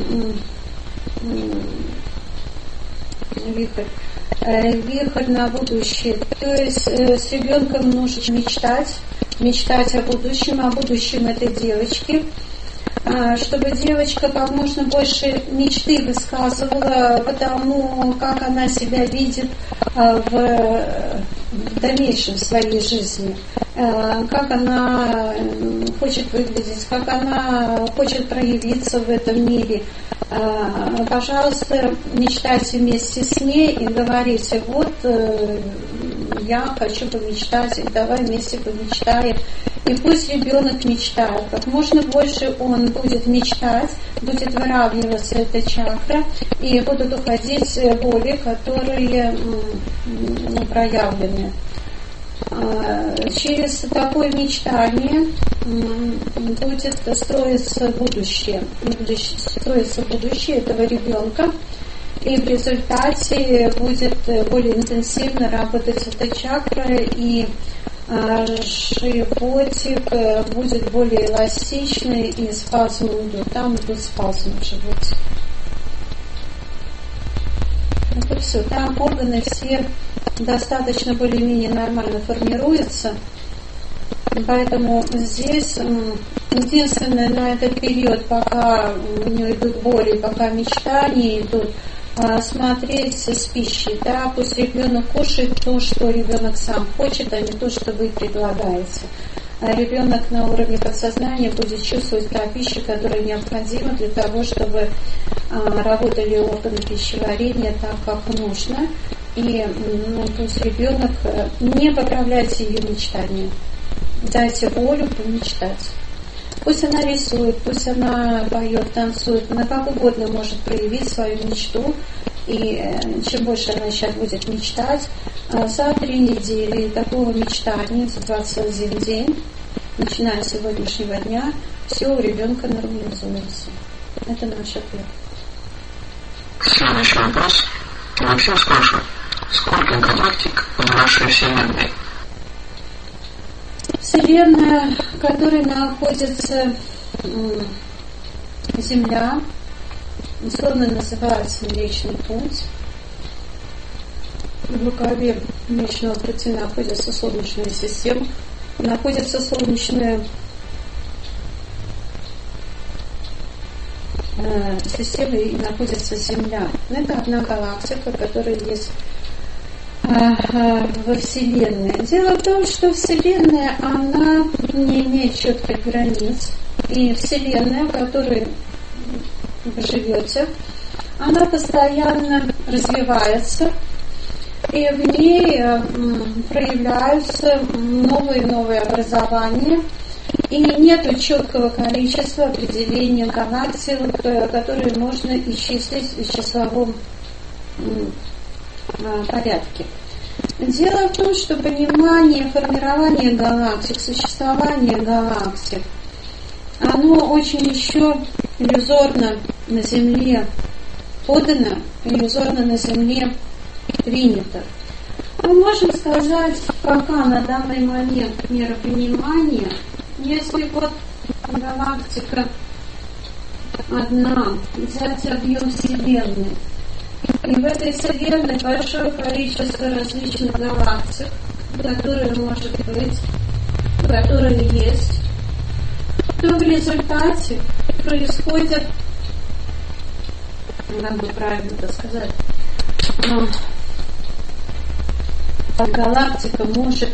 вихрь, вихрь на будущее. То есть с ребенком нужно мечтать, мечтать о будущем, о будущем этой девочки, чтобы девочка как можно больше мечты высказывала по тому, как она себя видит в дальнейшем в своей жизни, как она хочет выглядеть, как она хочет проявиться в этом мире. Пожалуйста, мечтайте вместе с ней и говорите: вот я хочу помечтать, и давай вместе помечтаем. И пусть ребенок мечтает. Как можно больше он будет мечтать, будет выравниваться эта чакра, и будут уходить боли, которые проявлены. Через такое мечтание будет строиться будущее, строится будущее этого ребенка, и в результате будет более интенсивно работать эта чакра, и животик будет более эластичный, и спазмы идут, там идут спазмы в животе. Это все, там органы все достаточно более-менее нормально формируются, поэтому здесь единственное, на этот период, пока у него идут боли, пока мечтания идут, смотреть с пищей, да, пусть ребенок кушает то, что ребенок сам хочет, а не то, что вы предлагаете. А ребенок на уровне подсознания будет чувствовать та пища, которая необходима для того, чтобы а, работали органы пищеварения так, как нужно. И ну, пусть ребенок, не поправляйте ее мечтания, дайте волю помечтать. Пусть она рисует, пусть она поет, танцует, она как угодно может проявить свою мечту. И чем больше она сейчас будет мечтать, за три недели такого мечтания, за двадцать один день, начиная с сегодняшнего дня, все у ребенка нормализуется. Это наш ответ. Следующий вопрос. Максим спрашивает, сколько галактик в нашей Вселенной? Вселенная, в которой находится Земля, условно называется Млечный Путь. В рукаве Млечного Пути находится Солнечная система, находится Солнечная э, система и находится Земля. Это одна галактика, которая есть во Вселенной. Дело в том, что Вселенная, она не имеет четких границ. И Вселенная, в которой вы живете, она постоянно развивается, и в ней проявляются новые и новые образования. И нет четкого количества определения галактик, которые можно исчислить в числовом порядке. Дело в том, что понимание формирования галактик, существования галактик, оно очень еще иллюзорно на Земле подано, иллюзорно на Земле принято. Мы можем сказать, пока на данный момент миропонимания, если вот галактика одна, взять объем Вселенной, и в этой Вселенной большое количество различных галактик, которые может быть, которые есть, то в результате происходит, как бы правильно это сказать, галактика может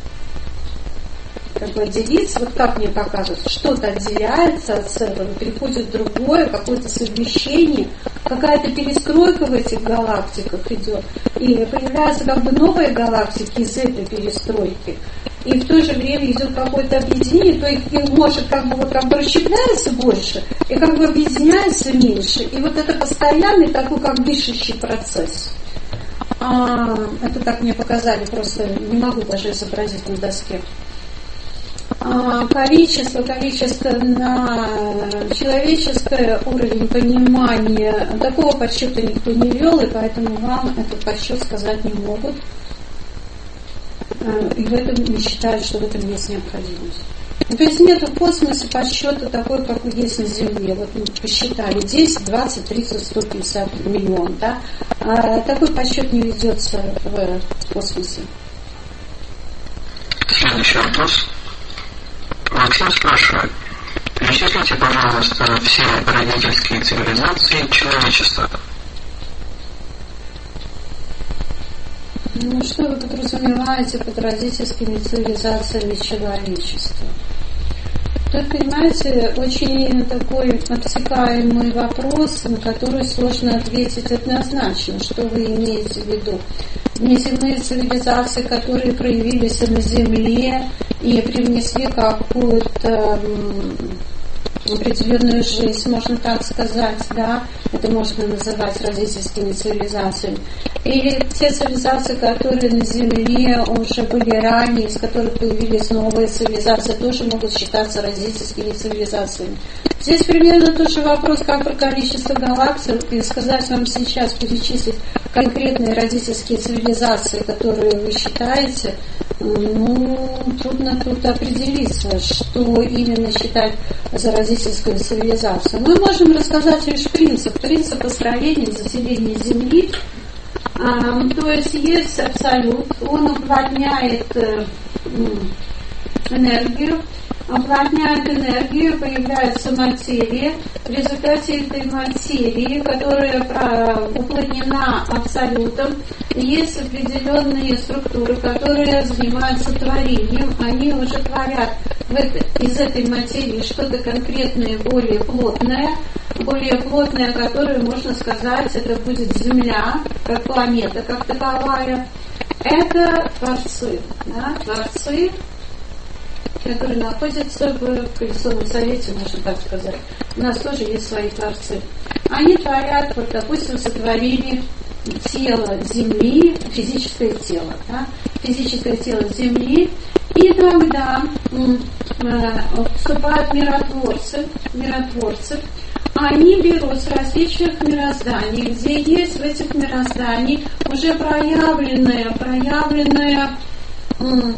как бы отделиться, вот как мне показывают, что-то отделяется от этого, переходит в другое, какое-то совмещение, какая-то перестройка в этих галактиках идет, и появляются как бы новые галактики из этой перестройки, и в то же время идет какое-то объединение, то их, их может как бы вот как бы расщепляется больше, и как бы объединяется меньше, и вот это постоянный такой как дышащий процесс. А, это так мне показали, просто не могу даже изобразить на доске. А, количество, количество на человеческий уровень понимания, такого подсчета никто не вел, и поэтому вам этот подсчет сказать не могут. А, и в этом не считают, что в этом есть необходимость. То есть нет в космосе подсчета такой, как есть на Земле. Вот мы посчитали десять, двадцать, тридцать, сто пятьдесят миллионов. Да? А такой подсчет не ведется в космосе. Следующий вопрос. Максим спрашивает. Перечислите, пожалуйста, все родительские цивилизации человечества. Ну, что вы подразумеваете под родительскими цивилизациями человечества? Тут, понимаете, очень такой обтекаемый вопрос, на который сложно ответить однозначно, что вы имеете в виду. Внеземные цивилизации, которые проявились на Земле и привнесли какую-то определенную жизнь, можно так сказать, да, это можно называть родительскими цивилизациями. Или те цивилизации, которые на Земле уже были ранее, из которых появились новые цивилизации, тоже могут считаться родительскими цивилизациями. Здесь примерно тот же вопрос, как про количество галактик, и сказать вам сейчас, перечислить конкретные родительские цивилизации, которые вы считаете, ну, трудно тут определиться, что именно считать за родительскую цивилизацию. Мы можем рассказать лишь принцип, принцип построения заселения Земли. А, то есть есть абсолют, он уплотняет э, энергию, уплотняет энергию, появляется материя. В результате этой материи, которая уплотнена абсолютом, есть определенные структуры, которые занимаются творением. Они уже творят в этой, из этой материи что-то конкретное, более плотное, более плотное, которое, можно сказать, это будет Земля, как планета, как таковая. Это творцы, да, творцы, которые находятся в Колесовом совете, можно так сказать. У нас тоже есть свои творцы. Они творят, вот, допустим, сотворили тело Земли, физическое тело, да? физическое тело Земли, и тогда э, вступают миротворцы, миротворцы, они берут с различных мирозданий, где есть в этих мирозданиях уже проявленное, проявленное м,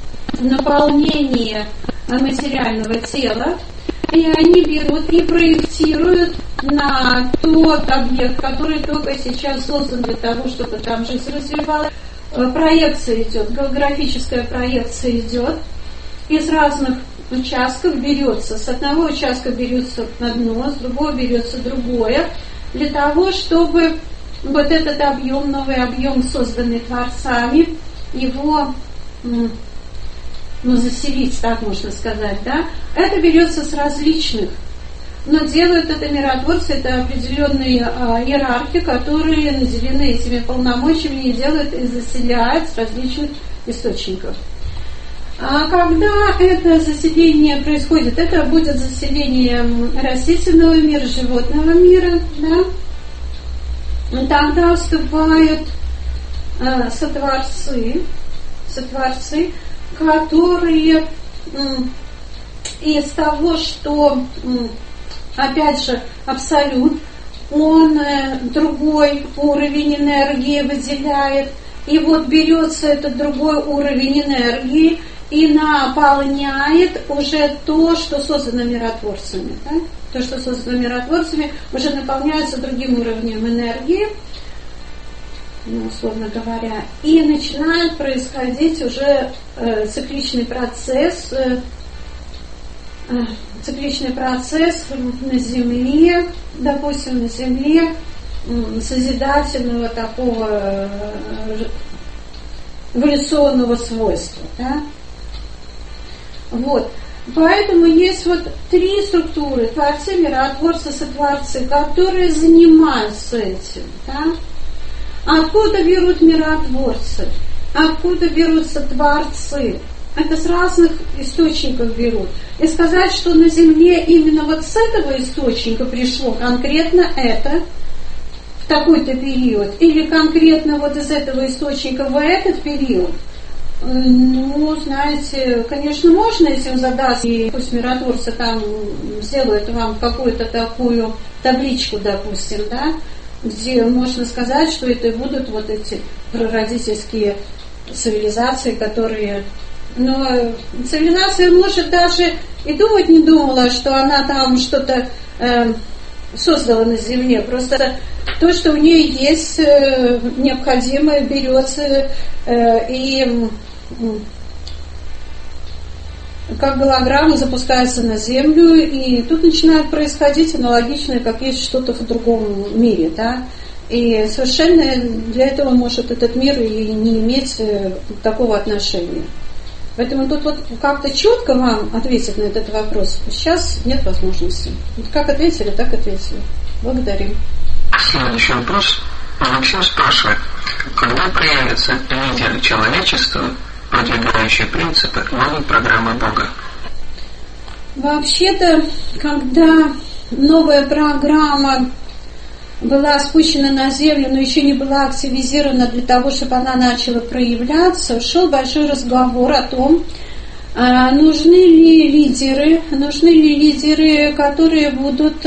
наполнение материального тела, и они берут и проектируют на тот объект, который только сейчас создан для того, чтобы там жизнь развивалась. Проекция идет, голографическая проекция идет, из разных участков берется, с одного участка берется одно, с другого берется другое, для того, чтобы вот этот объем, новый объем, созданный творцами, его ну, заселить, так можно сказать, да, это берется с различных, но делают это миротворцы, это определенные а, иерархи, которые наделены этими полномочиями и делают и заселяют с различных источников. А когда это заселение происходит, это будет заселение растительного мира, животного мира, да? Тогда вступают э, сотворцы, сотворцы, которые э, из того, что, э, опять же, абсолют, он э, другой уровень энергии выделяет, и вот берется этот другой уровень энергии и наполняет уже то, что создано миротворцами. Да? То, что создано миротворцами, уже наполняется другим уровнем энергии, ну, условно говоря, и начинает происходить уже э, цикличный процесс, э, э, цикличный процесс на Земле, допустим, на Земле э, созидательного такого э, эволюционного свойства. Да? Вот. Поэтому есть вот три структуры: творцы, миротворцы, сотворцы, которые занимаются этим. Да? Откуда берут миротворцы? Откуда берутся творцы? Это с разных источников берут. И сказать, что на Земле именно вот с этого источника пришло конкретно это в такой-то период, или конкретно вот из этого источника в этот период, ну, знаете, конечно, можно этим задаться, и пусть миротворцы там сделают вам какую-то такую табличку, допустим, да, где можно сказать, что это будут вот эти прародительские цивилизации, которые... Но цивилизация, может, даже и думать не думала, что она там что-то э, создала на Земле. Просто то, что у нее есть, э, необходимое, берется э, и... как голограмма запускается на Землю, и тут начинает происходить аналогичное, как есть что-то в другом мире, да, и совершенно для этого может этот мир и не иметь такого отношения. Поэтому тут вот как-то четко вам ответить на этот вопрос сейчас нет возможности. Вот как ответили, так ответили. Благодарим. Следующий вопрос. Максим спрашивает, когда проявятся лидеры человечества, продвигающие принципы новой программы Бога? Вообще-то, когда новая программа была спущена на Землю, но еще не была активизирована для того, чтобы она начала проявляться, шел большой разговор о том, нужны ли лидеры, нужны ли лидеры, которые будут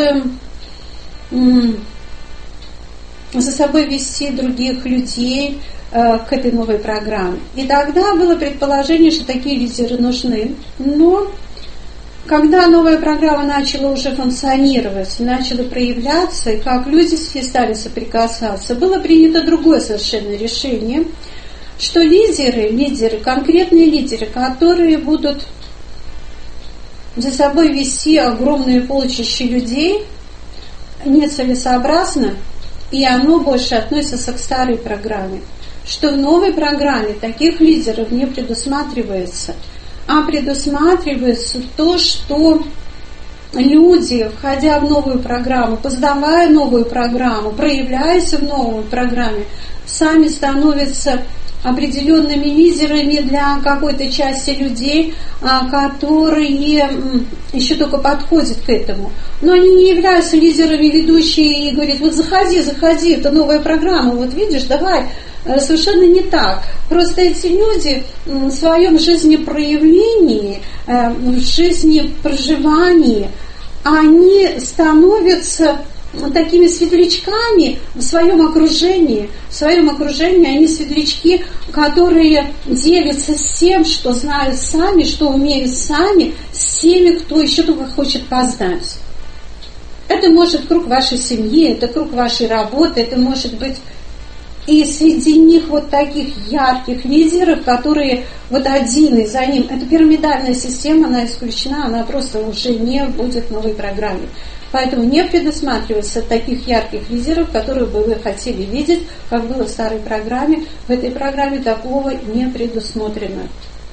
за собой вести других людей к этой новой программе. И тогда было предположение, что такие лидеры нужны. Но когда новая программа начала уже функционировать, начала проявляться, и как люди стали соприкасаться, было принято другое совершенно решение, что лидеры, лидеры, конкретные лидеры, которые будут за собой вести огромные полчища людей, нецелесообразно, и оно больше относится к старой программе. Что в новой программе таких лидеров не предусматривается, а предусматривается то, что люди, входя в новую программу, познавая новую программу, проявляясь в новой программе, сами становятся определенными лидерами для какой-то части людей, которые еще только подходят к этому. Но они не являются лидерами, ведущие и говорят, вот заходи, заходи, это новая программа, вот видишь, давай. Совершенно не так. Просто эти люди в своем жизнепроявлении, в жизнепроживании, они становятся такими светлячками в своем окружении. В своем окружении они светлячки, которые делятся с тем, что знают сами, что умеют сами, с теми, кто еще только хочет познать. Это может круг вашей семьи, это круг вашей работы, это может быть... И среди них вот таких ярких лидеров, которые вот один и за ним, эта пирамидальная система, она исключена, она просто уже не будет в новой программе. Поэтому не предусматривается таких ярких лидеров, которые бы вы хотели видеть, как было в старой программе. В этой программе такого не предусмотрено.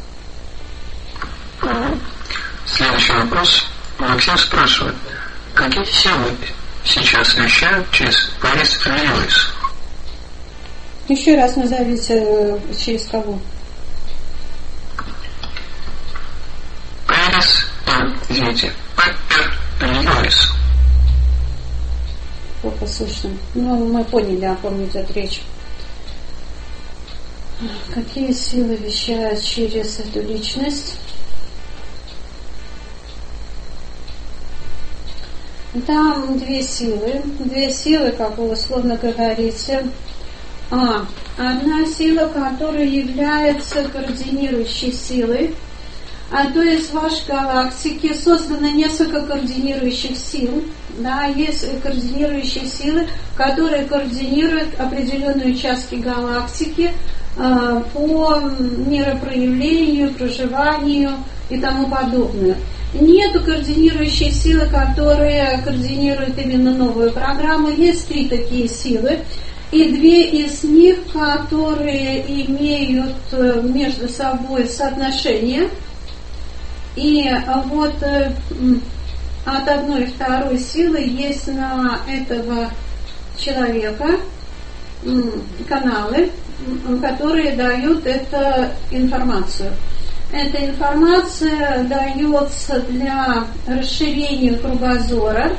Следующий вопрос. Максим спрашивает, какие силы сейчас вещают через Борис Льюис? Еще раз назовите, через кого. Помните? Пеппер Льюис. Плохо слышно. Ну, мы поняли, о ком идет речь. Какие силы вещают через эту личность? Там две силы. Две силы, как вы условно говорите. А, одна сила, которая является координирующей силой. А то есть в вашей галактике создано несколько координирующих сил. Да, есть координирующие силы, которые координируют определенные участки галактики э, по миропроявлению, проживанию и тому подобное. Нету координирующей силы, которые координируют именно новую программу. Есть три такие силы. И две из них, которые имеют между собой соотношение. И вот от одной и второй силы есть на этого человека каналы, которые дают эту информацию. Эта информация дается для расширения кругозора,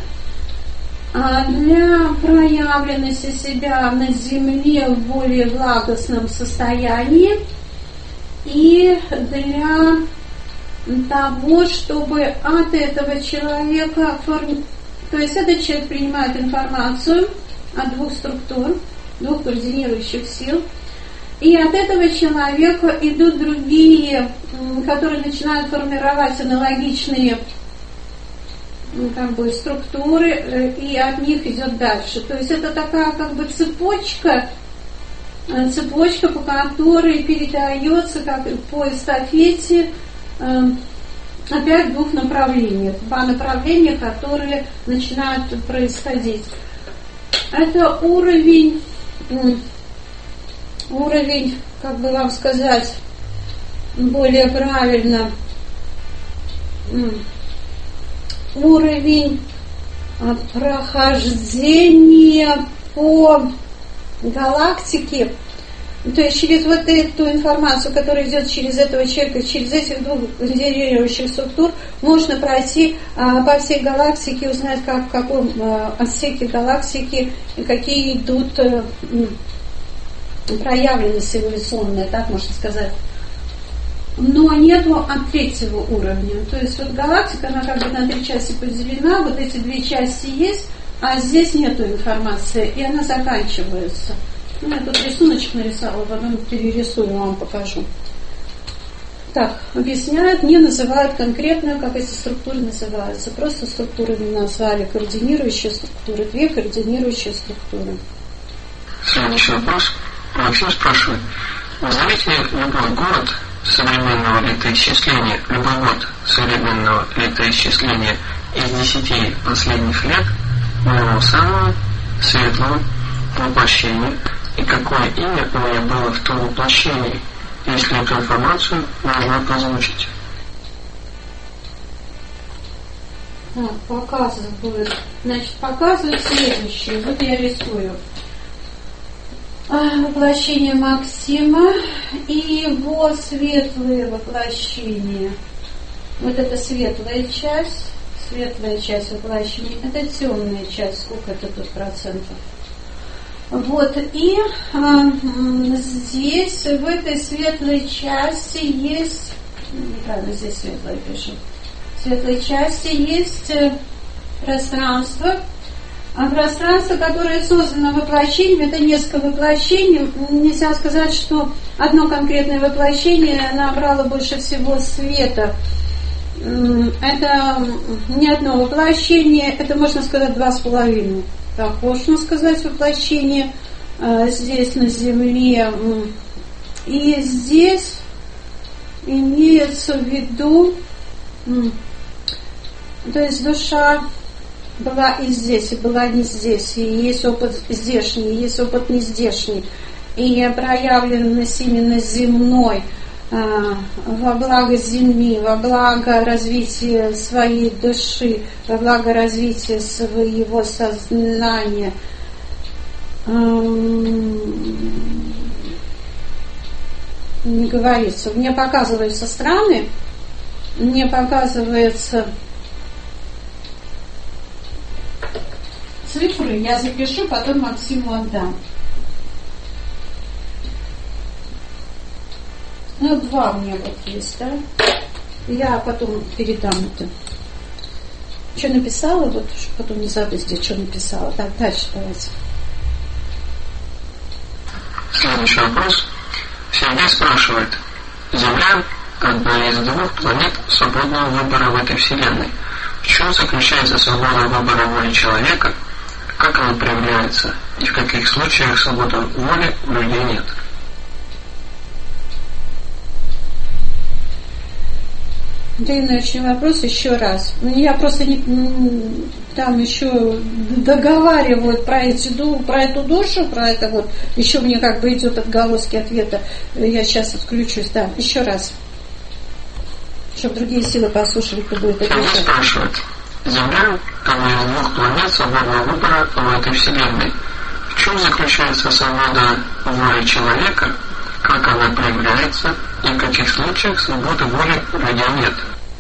для проявленности себя на Земле в более благостном состоянии и для того, чтобы от этого человека, то есть этот человек принимает информацию от двух структур, двух координирующих сил, и от этого человека идут другие, которые начинают формировать аналогичные как бы структуры, и от них идет дальше. То есть это такая как бы цепочка, цепочка, по которой передается как по эстафете опять в двух направлениях, два направления, которые начинают происходить. Это уровень, уровень, как бы вам сказать, более правильно, уровень прохождения по галактике. То есть через вот эту информацию, которая идет через этого человека, через этих двух координирующих структур, можно пройти а, по всей галактике, узнать, как, в каком а, отсеке галактики, какие идут а, проявленности эволюционные, так можно сказать. Но нету от третьего уровня. То есть вот галактика, она как бы на три части поделена, вот эти две части есть, а здесь нету информации, и она заканчивается. Ну, я тут рисуночек нарисовала, потом перерисую, вам покажу. Так, объясняют, не называют конкретно, как эти структуры называются. Просто структурами назвали координирующие структуры, две координирующие структуры. Следующий вопрос. Максим спрашивает. Назовите любой город современного летоисчисления, любой год современного летоисчисления из десяти последних лет моего самого светлого воплощения, и какое имя у меня было в том воплощении, если эту информацию можно озвучить. Так, показывают. Значит, показывают следующее. Вот я рисую. Воплощение Максима и его светлые воплощения. Вот это светлая часть, светлая часть воплощения, это темная часть, сколько это тут процентов. Вот, и а, здесь, в этой светлой части есть, неправильно здесь светлая пишу, в светлой части есть пространство, а пространство, которое создано воплощением, это несколько воплощений. Нельзя сказать, что одно конкретное воплощение набрало больше всего света. Это не одно воплощение, это, можно сказать, два с половиной. Так можно сказать, воплощение здесь на Земле. И здесь имеется в виду, то есть душа была и здесь, и была не здесь, и есть опыт здешний, и есть опыт не здешний, и проявленность именно земной, во благо Земли, во благо развития своей души, во благо развития своего сознания. Не говорится. Мне показываются страны, мне показывается цифры, я запишу, потом Максиму отдам. Ну, два у меня вот есть, да? Я потом передам это. Что написала, вот, чтобы потом не забыть, где что написала. Так, дальше давайте. Следующий вопрос. Сергей спрашивает. Земля – одна из двух планет свободного выбора в этой Вселенной. В чем заключается свобода выбора воли человека, как она проявляется, и в каких случаях свободы воли у людей нет? Длинный очень вопрос, еще раз. Я просто не, там еще договаривают про, эти, про эту душу, про это вот, еще мне как бы идет отголоски ответа. Я сейчас отключусь, да, еще раз. Чтобы другие силы послушали, кто будет отвечать. Сергей спрашивает. Земля – одна из двух планет свободного выбора в этой Вселенной. В чем заключается свобода воли человека, как она проявляется, и в каких случаях свободы воли у людей нет?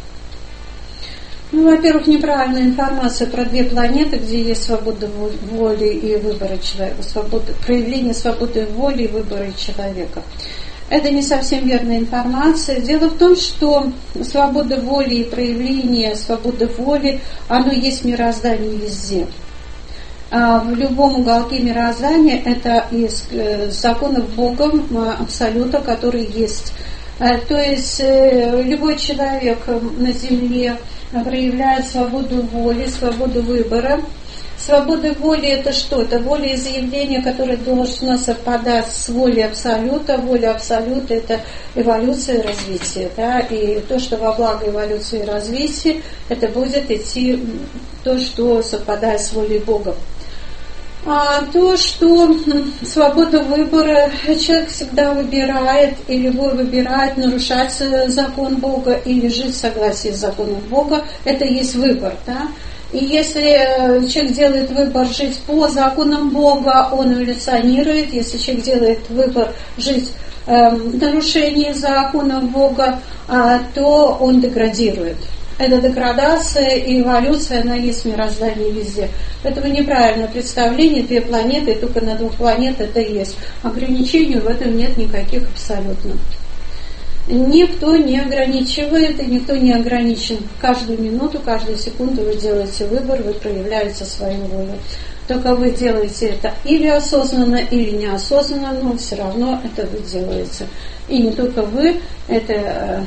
Ну, во-первых, неправильная информация про две планеты, где есть свобода воли и выбора человека, свобода, проявление свободы воли и выбора человека. Это не совсем верная информация. Дело в том, что свобода воли и проявление свободы воли, оно есть в мироздании везде. В любом уголке мироздания это из законов Богом абсолюта, который есть. То есть любой человек на земле проявляет свободу воли, свободу выбора. Свобода воли это что? Это волеизъявление, которое должно совпадать с волей абсолюта. Воля абсолюта это эволюция и развитие. Да? И то, что во благо эволюции и развития, это будет идти то, что совпадает с волей Бога. А то, что свобода выбора, человек всегда выбирает, и любой выбирает нарушать закон Бога или жить в согласии с законом Бога, это и есть выбор. Да? И если человек делает выбор жить по законам Бога, он эволюционирует. Если человек делает выбор жить э, в нарушении законов Бога, э, то он деградирует. Эта деградация и эволюция, она есть в мироздании везде. Поэтому неправильное представление, две планеты, и только на двух планет это есть. Ограничений в этом нет никаких абсолютно. Никто не ограничивает, и никто не ограничен. Каждую минуту, каждую секунду вы делаете выбор, вы проявляете свою волю. Только вы делаете это или осознанно, или неосознанно, но все равно это вы делаете. И не только вы, это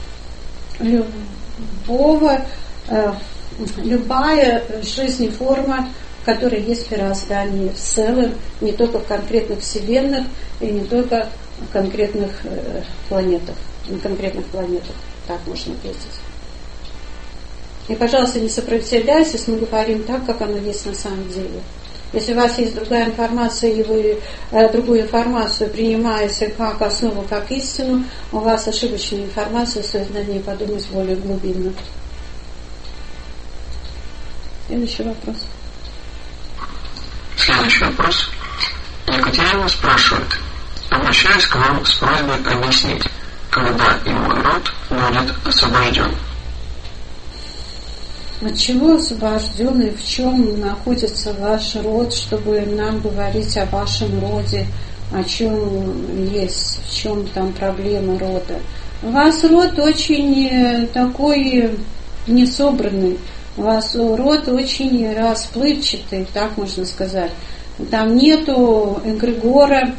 любого, любая жизненная форма, которая есть в мироздании в целом, не только в конкретных вселенных и не только в конкретных планетах. На конкретных планетах, так можно ответить. И, пожалуйста, не сопротивляйтесь, мы говорим так, как оно есть на самом деле. Если у вас есть другая информация, и вы э, другую информацию принимаете как основу, как истину, у вас ошибочная информация, стоит над ней подумать более глубинно. Следующий вопрос. Следующий вопрос. Екатерина спрашивает. Обращаюсь к вам с просьбой объяснить, когда и мой род будет освобожден. От чего освобожден и в чем находится ваш род, чтобы нам говорить о вашем роде, о чем есть, в чем там проблема рода. У вас род очень такой несобранный, у вас род очень расплывчатый, так можно сказать. Там нету эгрегора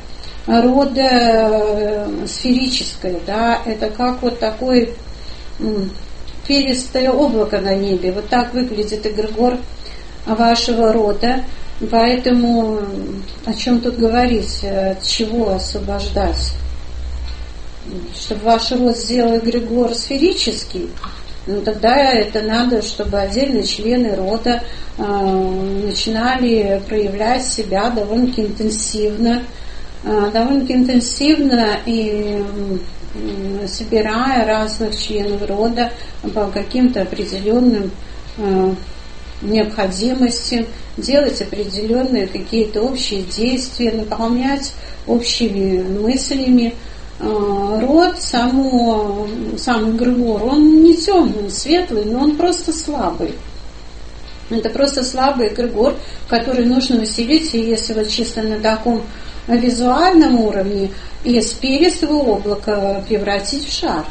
рода сферическое, да, это как вот такое перистое облако на небе, вот так выглядит эгрегор вашего рода, поэтому о чем тут говорить, от чего освобождать? Чтобы ваш род сделал эгрегор сферический, ну тогда это надо, чтобы отдельные члены рода э, начинали проявлять себя довольно-таки интенсивно, довольно-таки интенсивно и собирая разных членов рода по каким-то определенным э, необходимостям, делать определенные какие-то общие действия, наполнять общими мыслями. Э, род, само, сам эгрегор, он не темный, светлый, но он просто слабый. Это просто слабый эгрегор, который нужно усилить, и если вот чисто на таком визуальном уровне, из перистого облака превратить в шар.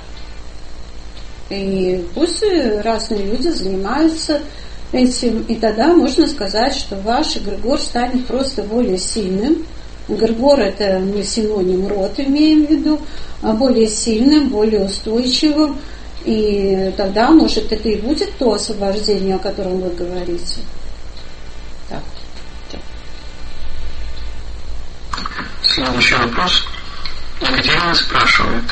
И пусть разные люди занимаются этим, и тогда можно сказать, что ваш эгрегор станет просто более сильным. Эгрегор — это не синоним род, имеем в виду, а более сильным, более устойчивым, и тогда, может, это и будет то освобождение, о котором вы говорите. Так. Следующий вопрос. Екатерина спрашивает.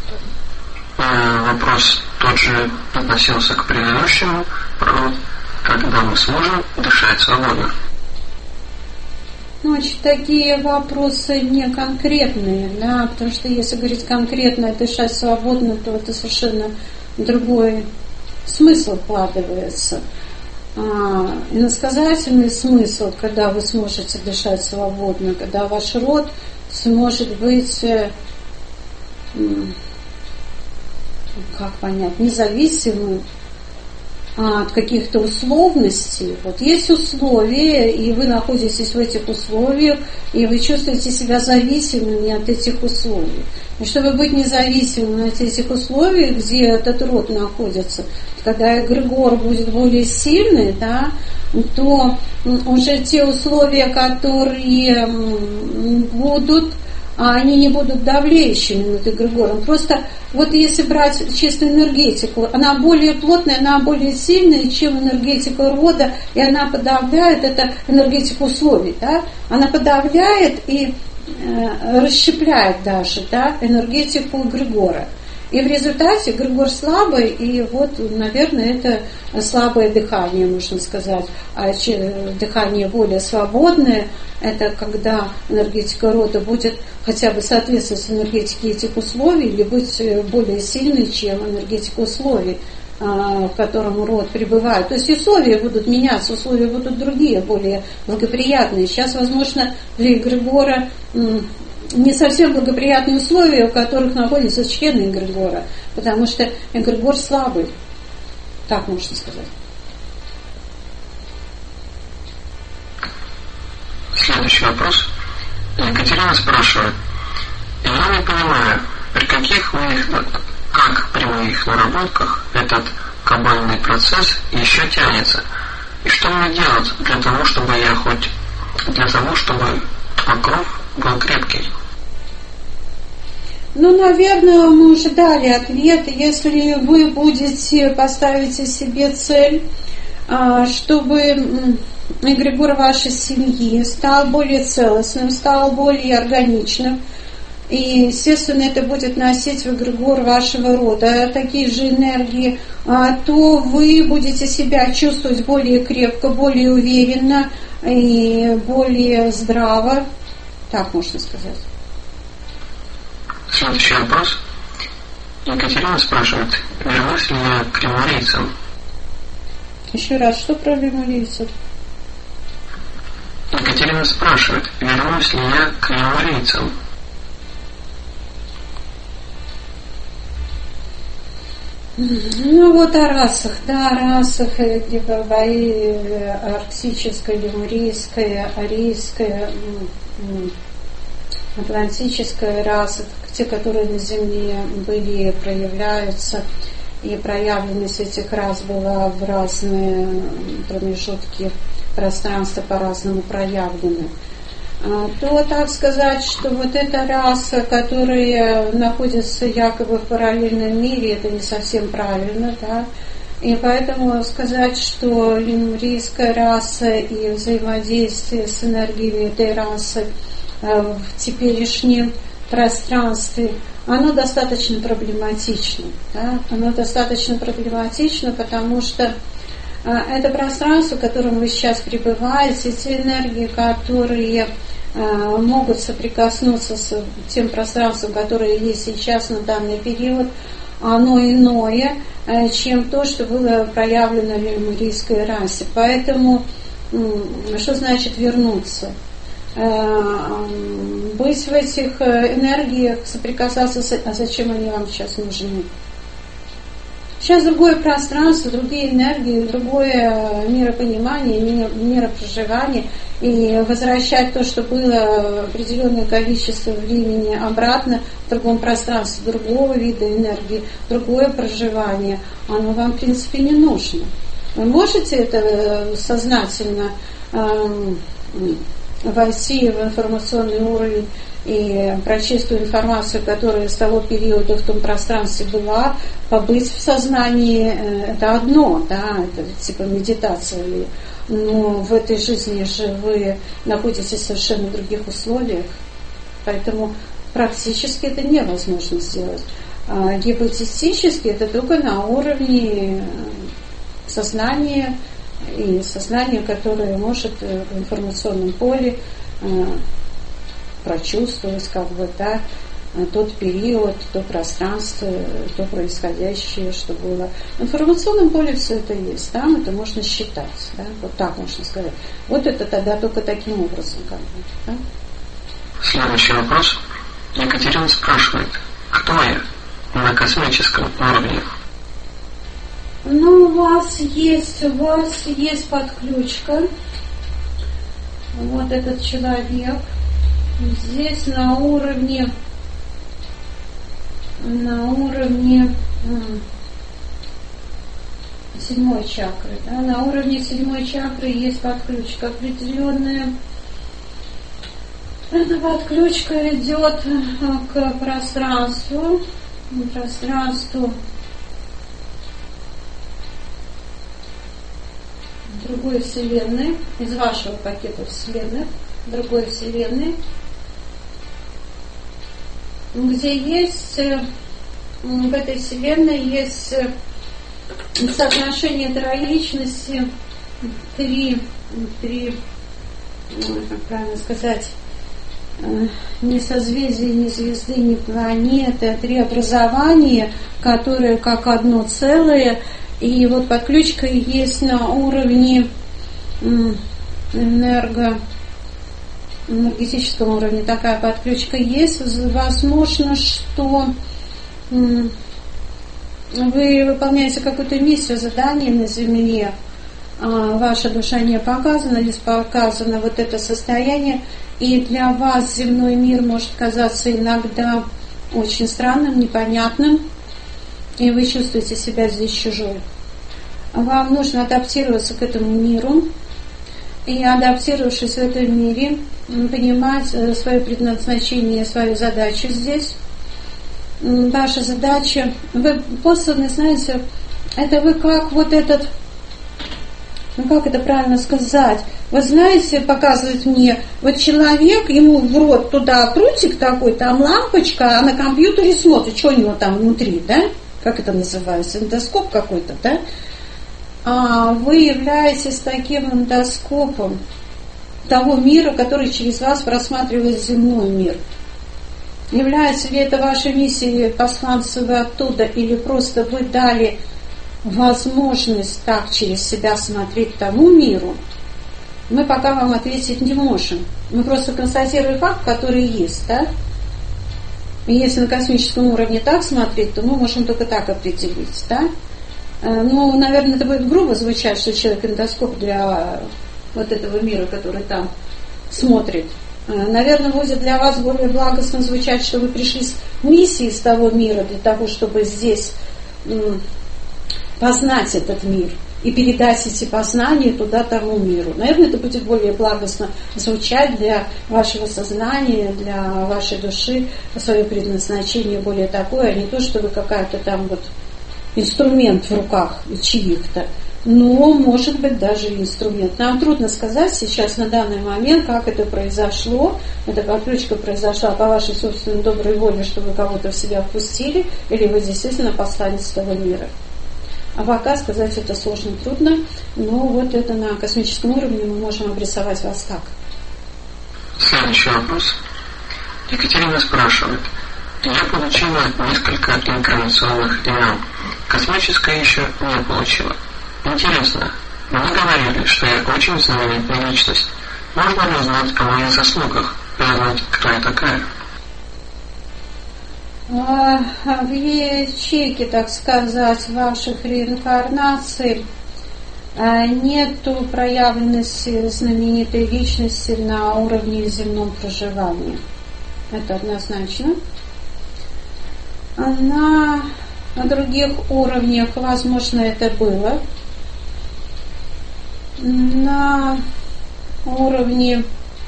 Вопрос тот же относился к предыдущему, когда мы сможем дышать свободно. Значит, такие вопросы не конкретные, да, потому что если говорить конкретно, дышать свободно, то это совершенно другой смысл вкладывается. А, иносказательный смысл, когда вы сможете дышать свободно, когда ваш род сможет быть, как понять, независимым от каких-то условностей. Вот есть условия, и вы находитесь в этих условиях, и вы чувствуете себя зависимыми от этих условий. И чтобы быть независимым от этих условий, где этот род находится, когда эгрегор будет более сильный, да, то уже те условия, которые будут, они не будут давлеющими над эгрегором. Просто вот если брать чисто энергетику, она более плотная, она более сильная, чем энергетика рода, и она подавляет, это энергетику условий, да? Она подавляет и э, расщепляет даже, да, энергетику эгрегора. И в результате эгрегор слабый, и вот, наверное, это слабое дыхание, можно сказать. А дыхание более свободное, это когда энергетика рода будет хотя бы соответствовать энергетике этих условий, или быть более сильной, чем энергетика условий, в котором род пребывает. То есть условия будут меняться, условия будут другие, более благоприятные. Сейчас, возможно, для эгрегора не совсем благоприятные условия, в которых находятся члены эгрегора, потому что эгрегор слабый, так можно сказать. Следующий вопрос. Екатерина спрашивает. Я не понимаю, при каких моих, как при моих наработках этот кабальный процесс еще тянется, и что мне делать для того, чтобы я хоть для того, чтобы покров был крепкий? Ну, наверное, мы уже дали ответ. Если вы будете, поставите себе цель, чтобы эгрегор вашей семьи стал более целостным, стал более органичным, и, естественно, это будет носить в эгрегор вашего рода такие же энергии, то вы будете себя чувствовать более крепко, более уверенно и более здраво. Так можно сказать. Следующий вопрос. Екатерина спрашивает, вернусь ли я к лемурийцам? Еще раз, что про лемурийцев? Екатерина спрашивает, вернусь ли я к лемурийцам? Ну вот о расах, да, о расах, либо арктическая, лемурийская, арийская, атлантическая раса, те, которые на Земле были и проявляются, и проявленность этих рас была в разные промежутки пространства по-разному проявлена, то так сказать, что вот эта раса, которая находится якобы в параллельном мире, это не совсем правильно, да, и поэтому сказать, что лемурийская раса и взаимодействие с энергиями этой расы в теперешнем пространстве, оно достаточно проблематично. Да? Оно достаточно проблематично, потому что это пространство, в котором вы сейчас пребываете, те энергии, которые могут соприкоснуться с тем пространством, которое есть сейчас на данный период, оно иное, чем то, что было проявлено в лемурийской расе. Поэтому, что значит вернуться? Быть в этих энергиях, соприкасаться с... А зачем они вам сейчас нужны? Сейчас другое пространство, другие энергии, другое миропонимание, миропроживание. И возвращать то, что было определенное количество времени обратно в другом пространстве, другого вида энергии, другое проживание, оно вам, в принципе, не нужно. Вы можете это сознательно э, войти в информационный уровень и прочесть ту информацию, которая с того периода в том пространстве была, побыть в сознании, это одно, да, это типа медитация. Но в этой жизни же вы находитесь в совершенно других условиях, поэтому практически это невозможно сделать. А гипотетически это только на уровне сознания, и сознание, которое может в информационном поле прочувствовать, как бы, да, тот период, то пространство, то происходящее, что было. В информационном поле все это есть, там это можно считать, да, вот так можно сказать. Вот это тогда только таким образом, как бы, да? Следующий вопрос. Екатерина спрашивает, кто я на космическом уровне? Ну, у вас есть, у вас есть подключка. Вот этот человек. Здесь на уровне, на уровне м, седьмой чакры, да, на уровне седьмой чакры есть подключка определенная. Эта подключка идет к пространству, к пространству другой вселенной, из вашего пакета вселенных, другой вселенной, где есть, в этой вселенной есть соотношение троичности, три, три, как правильно сказать, не созвездия, ни звезды, ни планеты, а три образования, которые как одно целое. И вот подключка есть на уровне энерго энергетическом уровне, такая подключка есть. Возможно, что вы выполняете какую-то миссию, задание на Земле, ваша душа не показана, лишь показано вот это состояние, и для вас земной мир может казаться иногда очень странным, непонятным, и вы чувствуете себя здесь чужой. Вам нужно адаптироваться к этому миру, и адаптировавшись в этом мире, понимать свое предназначение, свою задачу здесь. Ваша задача, вы посланы, знаете, это вы как вот этот, ну как это правильно сказать, вы знаете, показывает мне, вот человек, ему в рот туда прутик такой, там лампочка, а на компьютере смотрит, что у него там внутри, да? Как это называется? Эндоскоп какой-то, да? А вы являетесь таким эндоскопом того мира, который через вас просматривает земной мир. Является ли это вашей миссией, посланцы вы оттуда, или просто вы дали возможность так через себя смотреть тому миру, мы пока вам ответить не можем. Мы просто констатируем факт, который есть, да? И если на космическом уровне так смотреть, то мы можем только так определить, да? Ну, наверное, это будет грубо звучать, что человек эндоскоп для вот этого мира, который там смотрит. Наверное, будет для вас более благостно звучать, что вы пришли с миссией из того мира для того, чтобы здесь познать этот мир и передать эти познания туда, тому миру. Наверное, это будет более благостно звучать для вашего сознания, для вашей души, свое предназначение более такое, а не то, что вы какая-то там вот инструмент в руках чьих-то, но, может быть, даже инструмент. Нам трудно сказать сейчас на данный момент, как это произошло. Эта подключка произошла по вашей собственной доброй воле, что вы кого-то в себя впустили, или вы действительно посланец того мира. А пока сказать это сложно, трудно, но вот это на космическом уровне мы можем обрисовать вас так. Следующий вопрос. Екатерина спрашивает. Я получила несколько инкарнационных имен. Космическое еще не получила. Интересно, вы говорили, что я очень знаменитая личность. Можно ли узнать о моих заслугах и узнать, кто я такая? в ячейке, так сказать, ваших реинкарнаций нету проявленности знаменитой личности на уровне земного проживания. Это однозначно. На, на других уровнях, возможно, это было. На уровне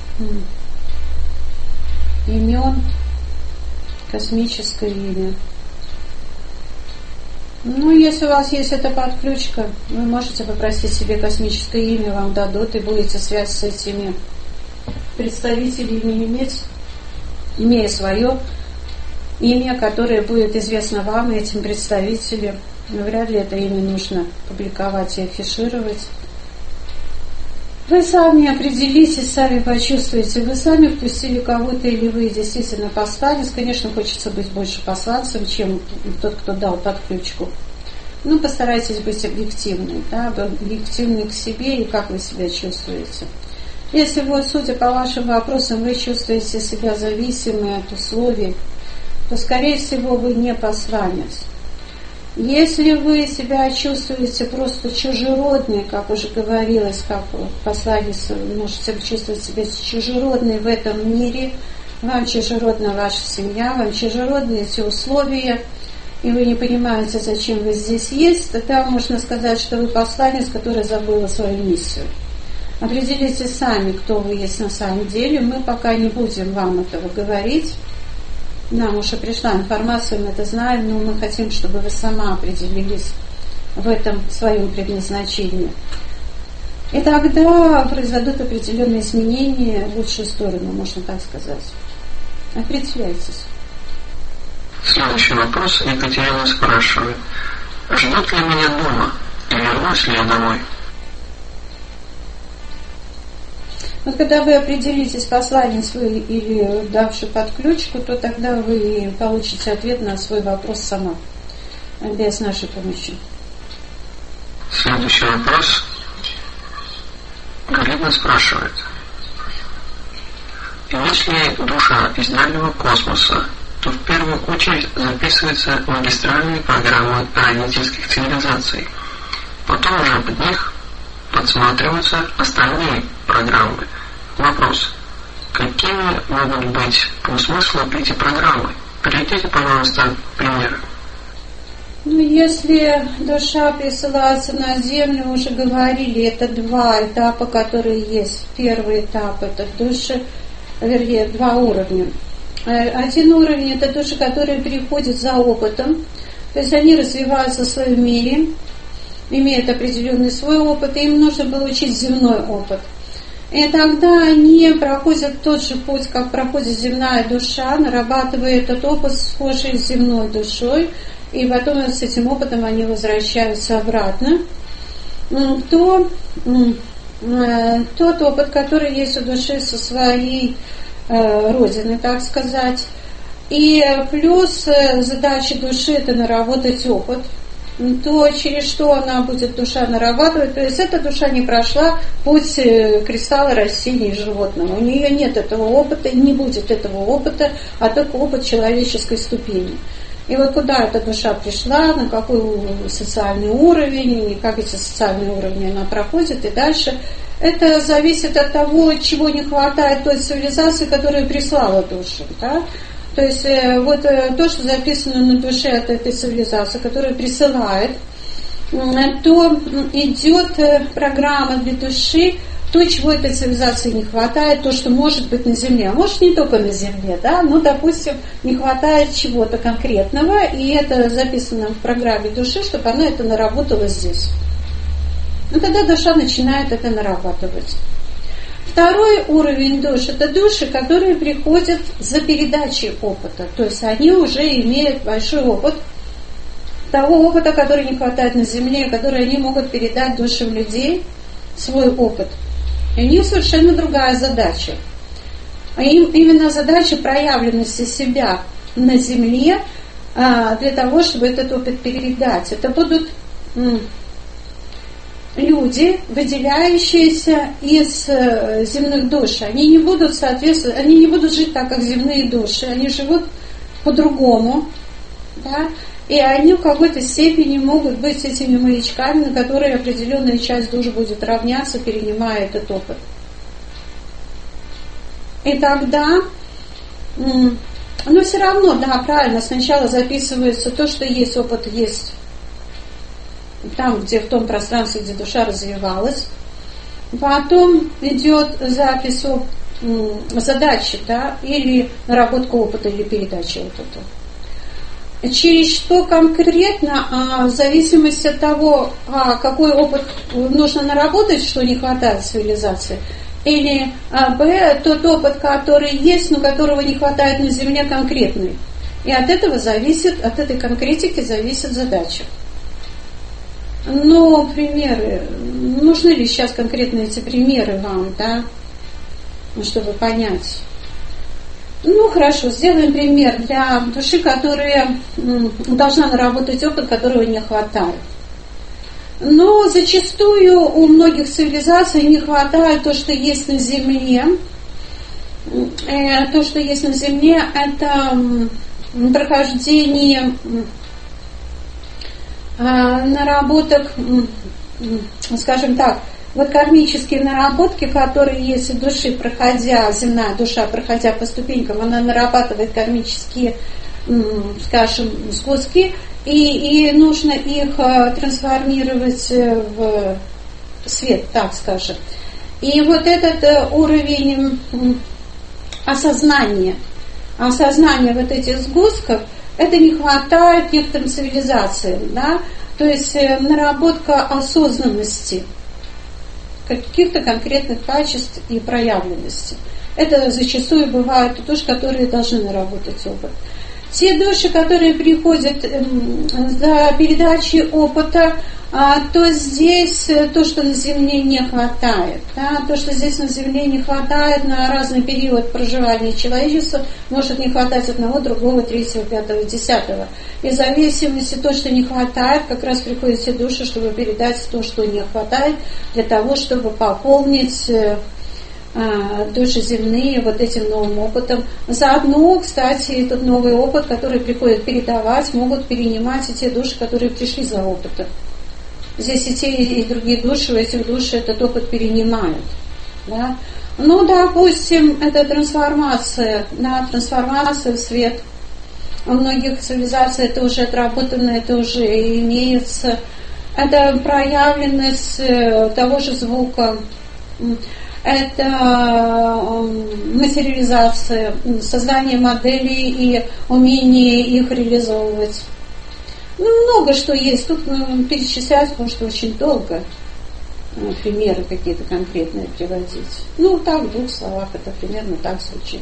имен, космическое имя. Ну, если у вас есть эта подключка, вы можете попросить себе космическое имя, вам дадут, и будете связь с этими представителями иметь, имея свое имя, которое будет известно вам и этим представителям. Но вряд ли это имя нужно публиковать и афишировать. Вы сами определитесь, сами почувствуете, вы сами впустили кого-то или вы действительно посланец. Конечно, хочется быть больше посланцем, чем тот, кто дал подключку. Ну, постарайтесь быть объективной, да, объективной к себе и как вы себя чувствуете. Если вы, судя по вашим вопросам, вы чувствуете себя зависимой от условий, то, скорее всего, вы не посланец. Если вы себя чувствуете просто чужеродной, как уже говорилось, как посланец, можете чувствовать себя чужеродной в этом мире, вам чужеродна ваша семья, вам чужеродны эти условия, и вы не понимаете, зачем вы здесь есть, тогда можно сказать, что вы посланец, который забыл свою миссию. Определите сами, кто вы есть на самом деле. Мы пока не будем вам этого говорить. Нам уже пришла информация, мы это знаем, но мы хотим, чтобы вы сама определились в этом своем предназначении. И тогда произойдут определенные изменения в лучшую сторону, можно так сказать. Определяйтесь. Следующий вопрос Екатерина спрашивает. Ждут ли меня дома? И вернусь ли я домой? Вот когда вы определитесь, посланец вы или давший подключку, то тогда вы получите ответ на свой вопрос сама, без нашей помощи. Следующий вопрос. Галина спрашивает. Если душа из дальнего космоса, то в первую очередь записываются магистральные программы родительских цивилизаций. Потом уже под них подсматриваются остальные программы. Вопрос. Какими могут быть по смыслу эти программы? Приведите, пожалуйста, примеры. Ну, если душа присылается на Землю, уже говорили, это два этапа, которые есть. Первый этап – это души, вернее, два уровня. Один уровень – это души, которые приходят за опытом, то есть они развиваются в своем мире, имеют определенный свой опыт, и им нужно получить земной опыт. И тогда они проходят тот же путь, как проходит земная душа, нарабатывая этот опыт, схожий с земной душой, и потом с этим опытом они возвращаются обратно. То, тот опыт, который есть у души со своей э, родины, так сказать. И плюс задача души – это наработать опыт. То, через что она будет, душа, нарабатывать. То есть эта душа не прошла путь кристалла растений и животного. У нее нет этого опыта, не будет этого опыта, а только опыт человеческой ступени. И вот куда эта душа пришла, на какой социальный уровень, и как эти социальные уровни она проходит, и дальше. Это зависит от того, чего не хватает той цивилизации, которая прислала душу. Да? То есть вот то, что записано на душе от этой цивилизации, которая присылает, то идет программа для души, то, чего этой цивилизации не хватает, то, что может быть на Земле. А может, не только на Земле, да, но, допустим, не хватает чего-то конкретного, и это записано в программе души, чтобы она это наработала здесь. Ну, тогда душа начинает это нарабатывать. Второй уровень душ – это души, которые приходят за передачей опыта. То есть они уже имеют большой опыт, того опыта, который не хватает на Земле, который они могут передать душам людей, свой опыт. И у них совершенно другая задача. А им именно задача проявленности себя на Земле а, для того, чтобы этот опыт передать. Это будут м, люди, выделяющиеся из э, земных душ. Они не будут соответствовать, они не будут жить так, как земные души. Они живут по-другому, да, и они в какой-то степени могут быть этими маячками, на которые определенная часть душ будет равняться, перенимая этот опыт. И тогда, но все равно, да, правильно, сначала записывается то, что есть, опыт есть там, где в том пространстве, где душа развивалась. Потом идет запись задачи, да, или наработка опыта, или передача опыта. Через что конкретно, а, в зависимости от того, а, какой опыт нужно наработать, что не хватает в цивилизации, или а, б, тот опыт, который есть, но которого не хватает на Земле конкретный. И от этого зависит, от этой конкретики зависит задача. Но примеры, нужны ли сейчас конкретно эти примеры вам, да, чтобы понять? Ну, хорошо, сделаем пример для души, которая должна наработать опыт, которого не хватает. Но зачастую у многих цивилизаций не хватает то, что есть на Земле. То, что есть на Земле, это прохождение наработок, скажем так, вот кармические наработки, которые есть у души, проходя, земная душа, проходя по ступенькам, она нарабатывает кармические, скажем, сгустки, и, и нужно их трансформировать в свет, так скажем. И вот этот уровень осознания, осознания вот этих сгустков, это не хватает некоторым цивилизациям, да, то есть наработка осознанности каких-то конкретных качеств и проявленности. Это зачастую бывают души, которые должны наработать опыт. Те души, которые приходят за передачей опыта, то здесь то, что на Земле не хватает. Да, то, что здесь на Земле не хватает на разный период проживания человечества, может не хватать одного, другого, третьего, пятого, десятого. И в зависимости от того, что не хватает, как раз приходят все души, чтобы передать то, что не хватает, для того, чтобы пополнить души земные вот этим новым опытом. Заодно, кстати, этот новый опыт, который приходит передавать, могут перенимать и те души, которые пришли за опытом. Здесь и те, и другие души, у этих душ этот опыт перенимают. Да? Ну, допустим, это трансформация, да, трансформация в свет. У многих цивилизаций это уже отработано, это уже имеется. Это проявленность того же звука. Это материализация, создание моделей и умение их реализовывать. Ну, много что есть. Тут ну, перечислять может очень долго. Примеры какие-то конкретные приводить. Ну, так, в двух словах это примерно так звучит.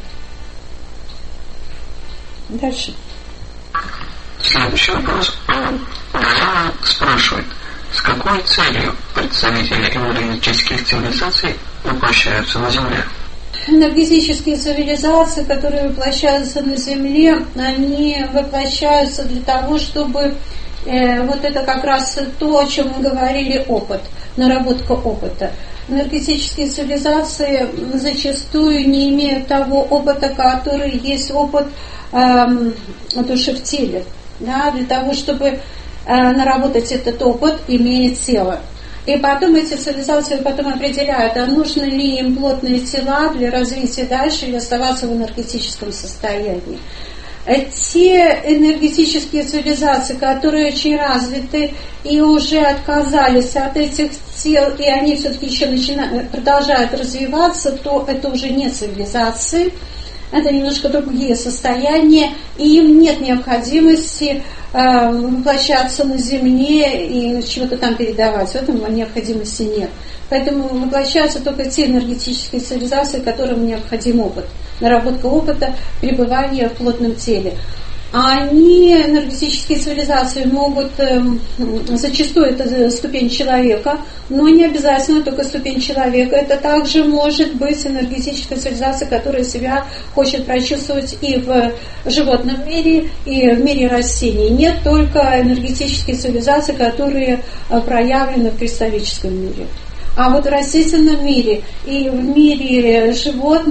Дальше. Следующий вопрос. Она спрашивает, с какой целью представители энергетических цивилизаций воплощаются на Земле? Энергетические цивилизации, которые воплощаются на Земле, они воплощаются для того, чтобы э, вот это как раз то, о чем мы говорили, опыт, наработка опыта. Энергетические цивилизации зачастую не имеют того опыта, который есть опыт э, души в теле. Да, для того, чтобы э, наработать этот опыт, имея тело. И потом эти цивилизации потом определяют, а нужны ли им плотные тела для развития дальше или оставаться в энергетическом состоянии. Те энергетические цивилизации, которые очень развиты и уже отказались от этих тел, и они все-таки еще начинают, продолжают развиваться, то это уже не цивилизации, это немножко другие состояния, и им нет необходимости э, воплощаться на Земле и чего-то там передавать. В этом необходимости нет. Поэтому воплощаются только те энергетические цивилизации, которым необходим опыт. Наработка опыта, пребывание в плотном теле. Они, энергетические цивилизации, могут, э, зачастую это ступень человека, но не обязательно только ступень человека. Это также может быть энергетическая цивилизация, которая себя хочет прочувствовать и в животном мире, и в мире растений. Нет только энергетические цивилизации, которые проявлены в кристаллическом мире. А вот в растительном мире и в мире животном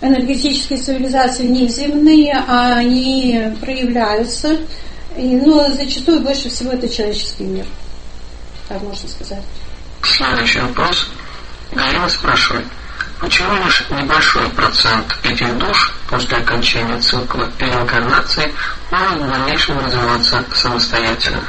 энергетические цивилизации неземные, а они проявляются, и, но зачастую больше всего это человеческий мир, так можно сказать. Следующий вопрос. Галина спрашивает, почему лишь небольшой процент этих душ после окончания цикла реинкарнации может в дальнейшем развиваться самостоятельно?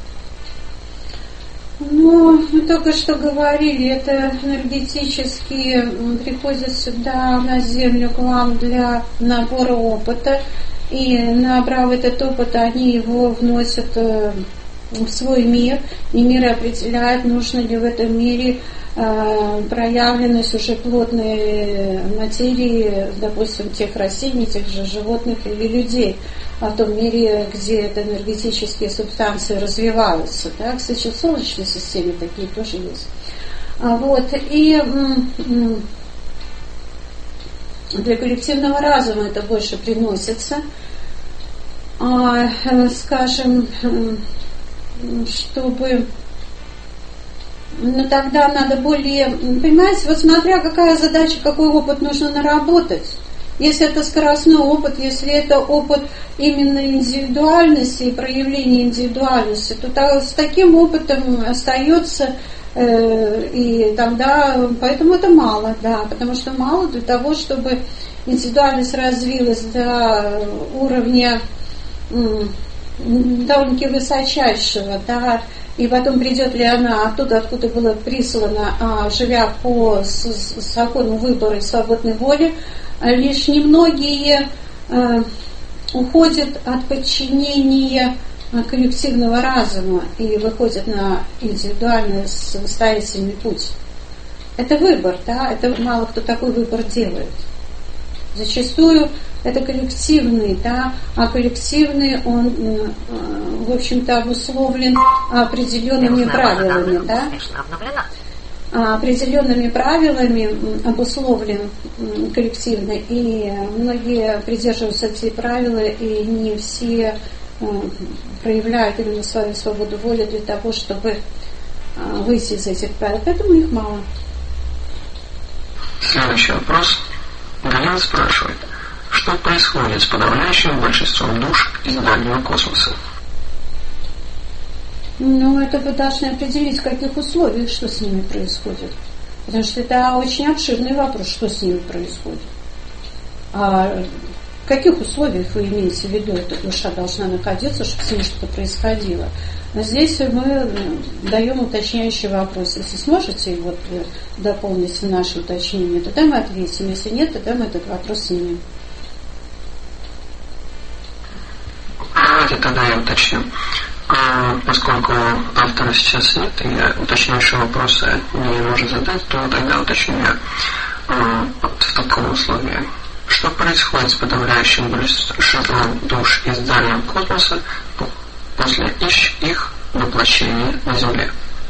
Ну, мы только что говорили, это энергетически приходят сюда, на Землю, к вам для набора опыта, и набрав этот опыт, они его вносят в свой мир, и мир определяет, нужно ли в этом мире проявленность уже плотной материи, допустим, тех растений, тех же животных или людей, о том мире, где это энергетические субстанции развиваются. Да? Кстати, в Солнечной системе такие тоже есть. А вот, и для коллективного разума это больше приносится. А, скажем, чтобы... Но тогда надо более... Понимаете, вот смотря какая задача, какой опыт нужно наработать. Если это скоростной опыт, если это опыт именно индивидуальности и проявления индивидуальности, то с таким опытом остается, э, и тогда, поэтому это мало, да, потому что мало для того, чтобы индивидуальность развилась до уровня м, довольно-таки высочайшего, да, и потом придет ли она оттуда, откуда было прислано, а, живя по закону выбора и свободной воли. Лишь немногие э, уходят от подчинения коллективного разума и выходят на индивидуальный самостоятельный путь. Это выбор, да, это мало кто такой выбор делает. Зачастую это коллективный, да, а коллективный он, э, в общем-то, обусловлен определенными правилами, да. определенными правилами обусловлен коллективно, и многие придерживаются этих правил, и не все проявляют именно свою свободу воли для того, чтобы выйти из этих правил, поэтому их мало. Следующий вопрос. Галина спрашивает, что происходит с подавляющим большинством душ из дальнего космоса? Ну, это вы должны определить, в каких условиях, что с ними происходит. Потому что это очень обширный вопрос, что с ними происходит. А в каких условиях вы имеете в виду, эта душа должна находиться, чтобы с ней что-то происходило? Но здесь мы даем уточняющий вопрос. Если сможете вот, дополнить наше уточнение, тогда мы ответим. Если нет, тогда мы этот вопрос снимем. Давайте тогда я уточню. А, поскольку автора сейчас нет, и я уточняющие вопросы не может задать, то тогда уточню я а, вот в таком условии. Что происходит с подавляющим большинством душ из дальнего космоса после их воплощения на Земле?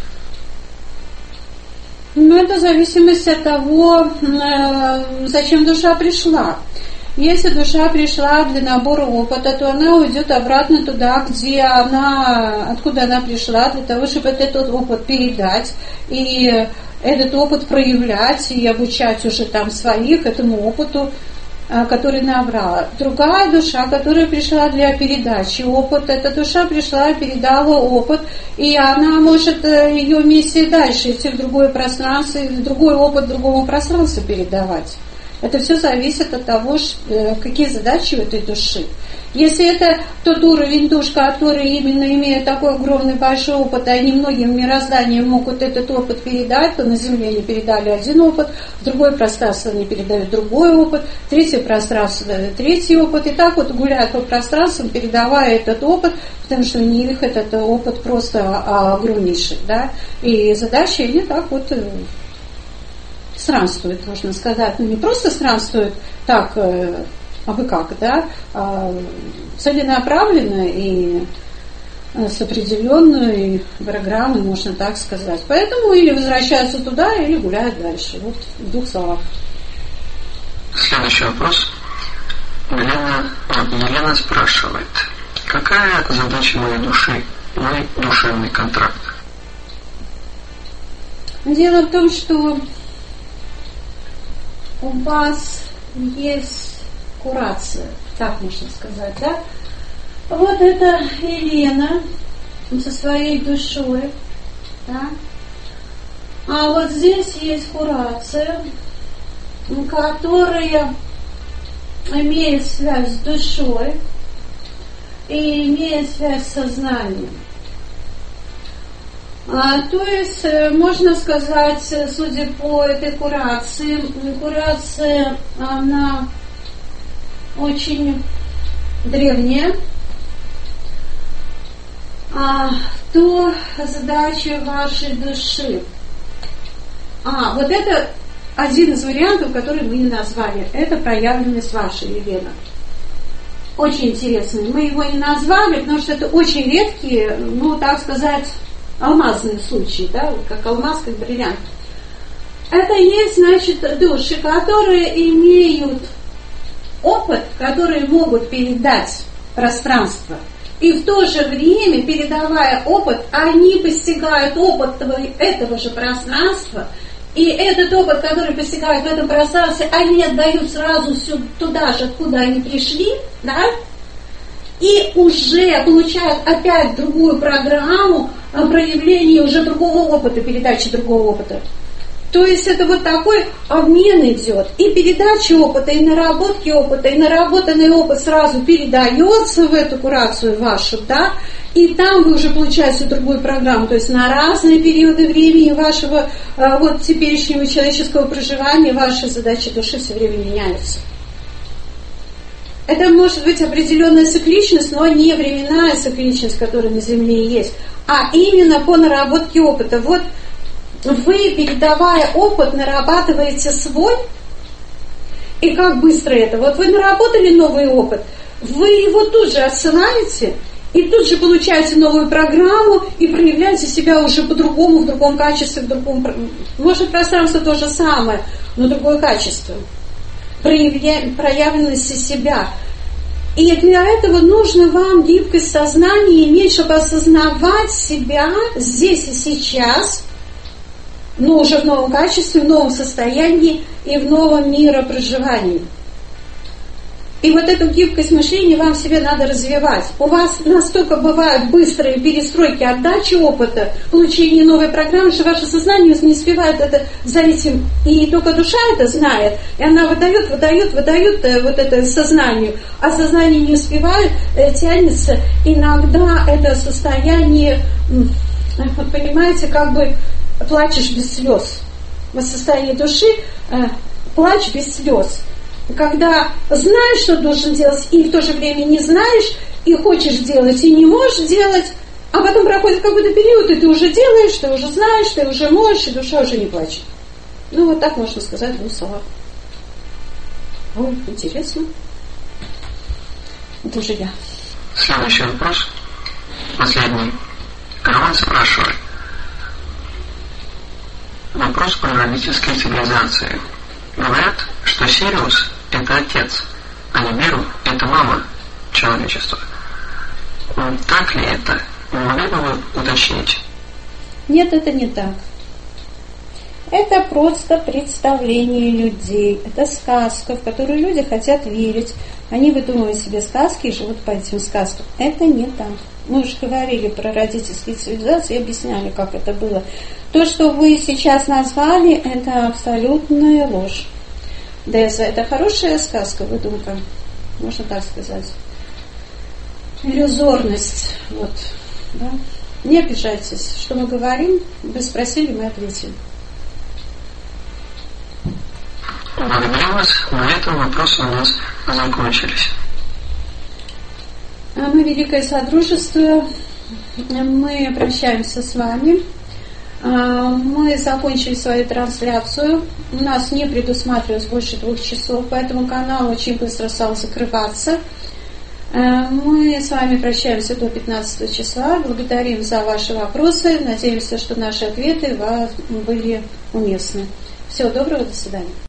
Ну, это в зависимости от того, зачем душа пришла. Если душа пришла для набора опыта, то она уйдет обратно туда, где она, откуда она пришла, для того, чтобы этот опыт передать и этот опыт проявлять и обучать уже там своих этому опыту, который набрала. Другая душа, которая пришла для передачи опыта, эта душа пришла и передала опыт, и она может ее миссия дальше идти в другое пространство, в другой опыт другого пространства передавать. Это все зависит от того, какие задачи у этой души. Если это тот уровень душ, который именно имеет такой огромный большой опыт, а немногим мирозданиям могут этот опыт передать, то на Земле они передали один опыт, в другое пространство они передают другой опыт, в третье пространство дают третий опыт, и так вот гуляют по пространствам, передавая этот опыт, потому что у них этот опыт просто огромнейший, да, и задачи они так вот странствуют, можно сказать, ну не просто странствуют так, а вы как, да, а целенаправленно и с определенной программой, можно так сказать. Поэтому или возвращаются туда, или гуляют дальше. Вот в двух словах. Следующий вопрос. Елена, Елена спрашивает, какая задача моей души, мой душевный контракт? Дело в том, что у вас есть курация, так можно сказать, да? Вот это Елена со своей душой, да? А вот здесь есть курация, которая имеет связь с душой и имеет связь с сознанием. А, то есть, можно сказать, судя по этой курации, курация, она очень древняя, а, то задача вашей души. А, вот это один из вариантов, который мы не назвали. Это проявленность вашей, Елена. Очень интересный. Мы его не назвали, потому что это очень редкие, ну, так сказать, алмазные случаи, да, вот как алмаз, как бриллиант. Это есть, значит, души, которые имеют опыт, которые могут передать пространство. И в то же время, передавая опыт, они постигают опыт этого же пространства. И этот опыт, который постигают в этом пространстве, они отдают сразу все туда же, откуда они пришли, да, и уже получают опять другую программу проявления уже другого опыта, передачи другого опыта. То есть это вот такой обмен идет. И передача опыта, и наработки опыта, и наработанный опыт сразу передается в эту курацию вашу, да, и там вы уже получаете другую программу, то есть на разные периоды времени вашего вот теперешнего человеческого проживания ваши задачи души все время меняются. Это может быть определенная цикличность, но не временная цикличность, которая на Земле есть, а именно по наработке опыта. Вот вы, передавая опыт, нарабатываете свой, и как быстро это? Вот вы наработали новый опыт, вы его тут же отсылаете, и тут же получаете новую программу и проявляете себя уже по-другому, в другом качестве, в другом... Может, пространство то же самое, но другое качество. Проявля... Проявленности себя. И для этого нужно вам гибкость сознания иметь, чтобы осознавать себя здесь и сейчас, но уже в новом качестве, в новом состоянии и в новом миропроживании. И вот эту гибкость мышления вам в себе надо развивать. У вас настолько бывают быстрые перестройки, отдачи опыта, получение новой программы, что ваше сознание не успевает это за этим. И только душа это знает, и она выдает, выдает, выдает вот это сознанию. А сознание не успевает, тянется. Иногда это состояние, вот понимаете, как бы плачешь без слез. В состоянии души плач без слез. Когда знаешь, что должен делать, и в то же время не знаешь, и хочешь делать, и не можешь делать, а потом проходит какой-то период, и ты уже делаешь, ты уже знаешь, ты уже можешь, и душа уже не плачет. Ну, вот так можно сказать в двух словах. О, интересно. Это уже я. Следующий вопрос, последний. Караван спрашивает. Вопрос про родительские цивилизации. Говорят, что Сириус – это отец, а Нибиру – это мама человечества. Так ли это? Могли бы вы уточнить? Нет, это не так. Это просто представление людей. Это сказка, в которую люди хотят верить. Они выдумывают себе сказки и живут по этим сказкам. Это не так. Мы уже говорили про родительские цивилизации и объясняли, как это было. То, что вы сейчас назвали, это абсолютная ложь. Деза – это хорошая сказка, выдумка, можно так сказать. Иллюзорность. Вот, да? Не обижайтесь, что мы говорим, вы спросили, мы ответили. Благодарю вас. На этом вопросы у нас закончились. Мы Великое Содружество, мы прощаемся с вами. Мы закончили свою трансляцию. У нас не предусматривалось больше двух часов, поэтому канал очень быстро стал закрываться. Мы с вами прощаемся до пятнадцатого числа. Благодарим за ваши вопросы. Надеемся, что наши ответы были уместны. Всего доброго, до свидания.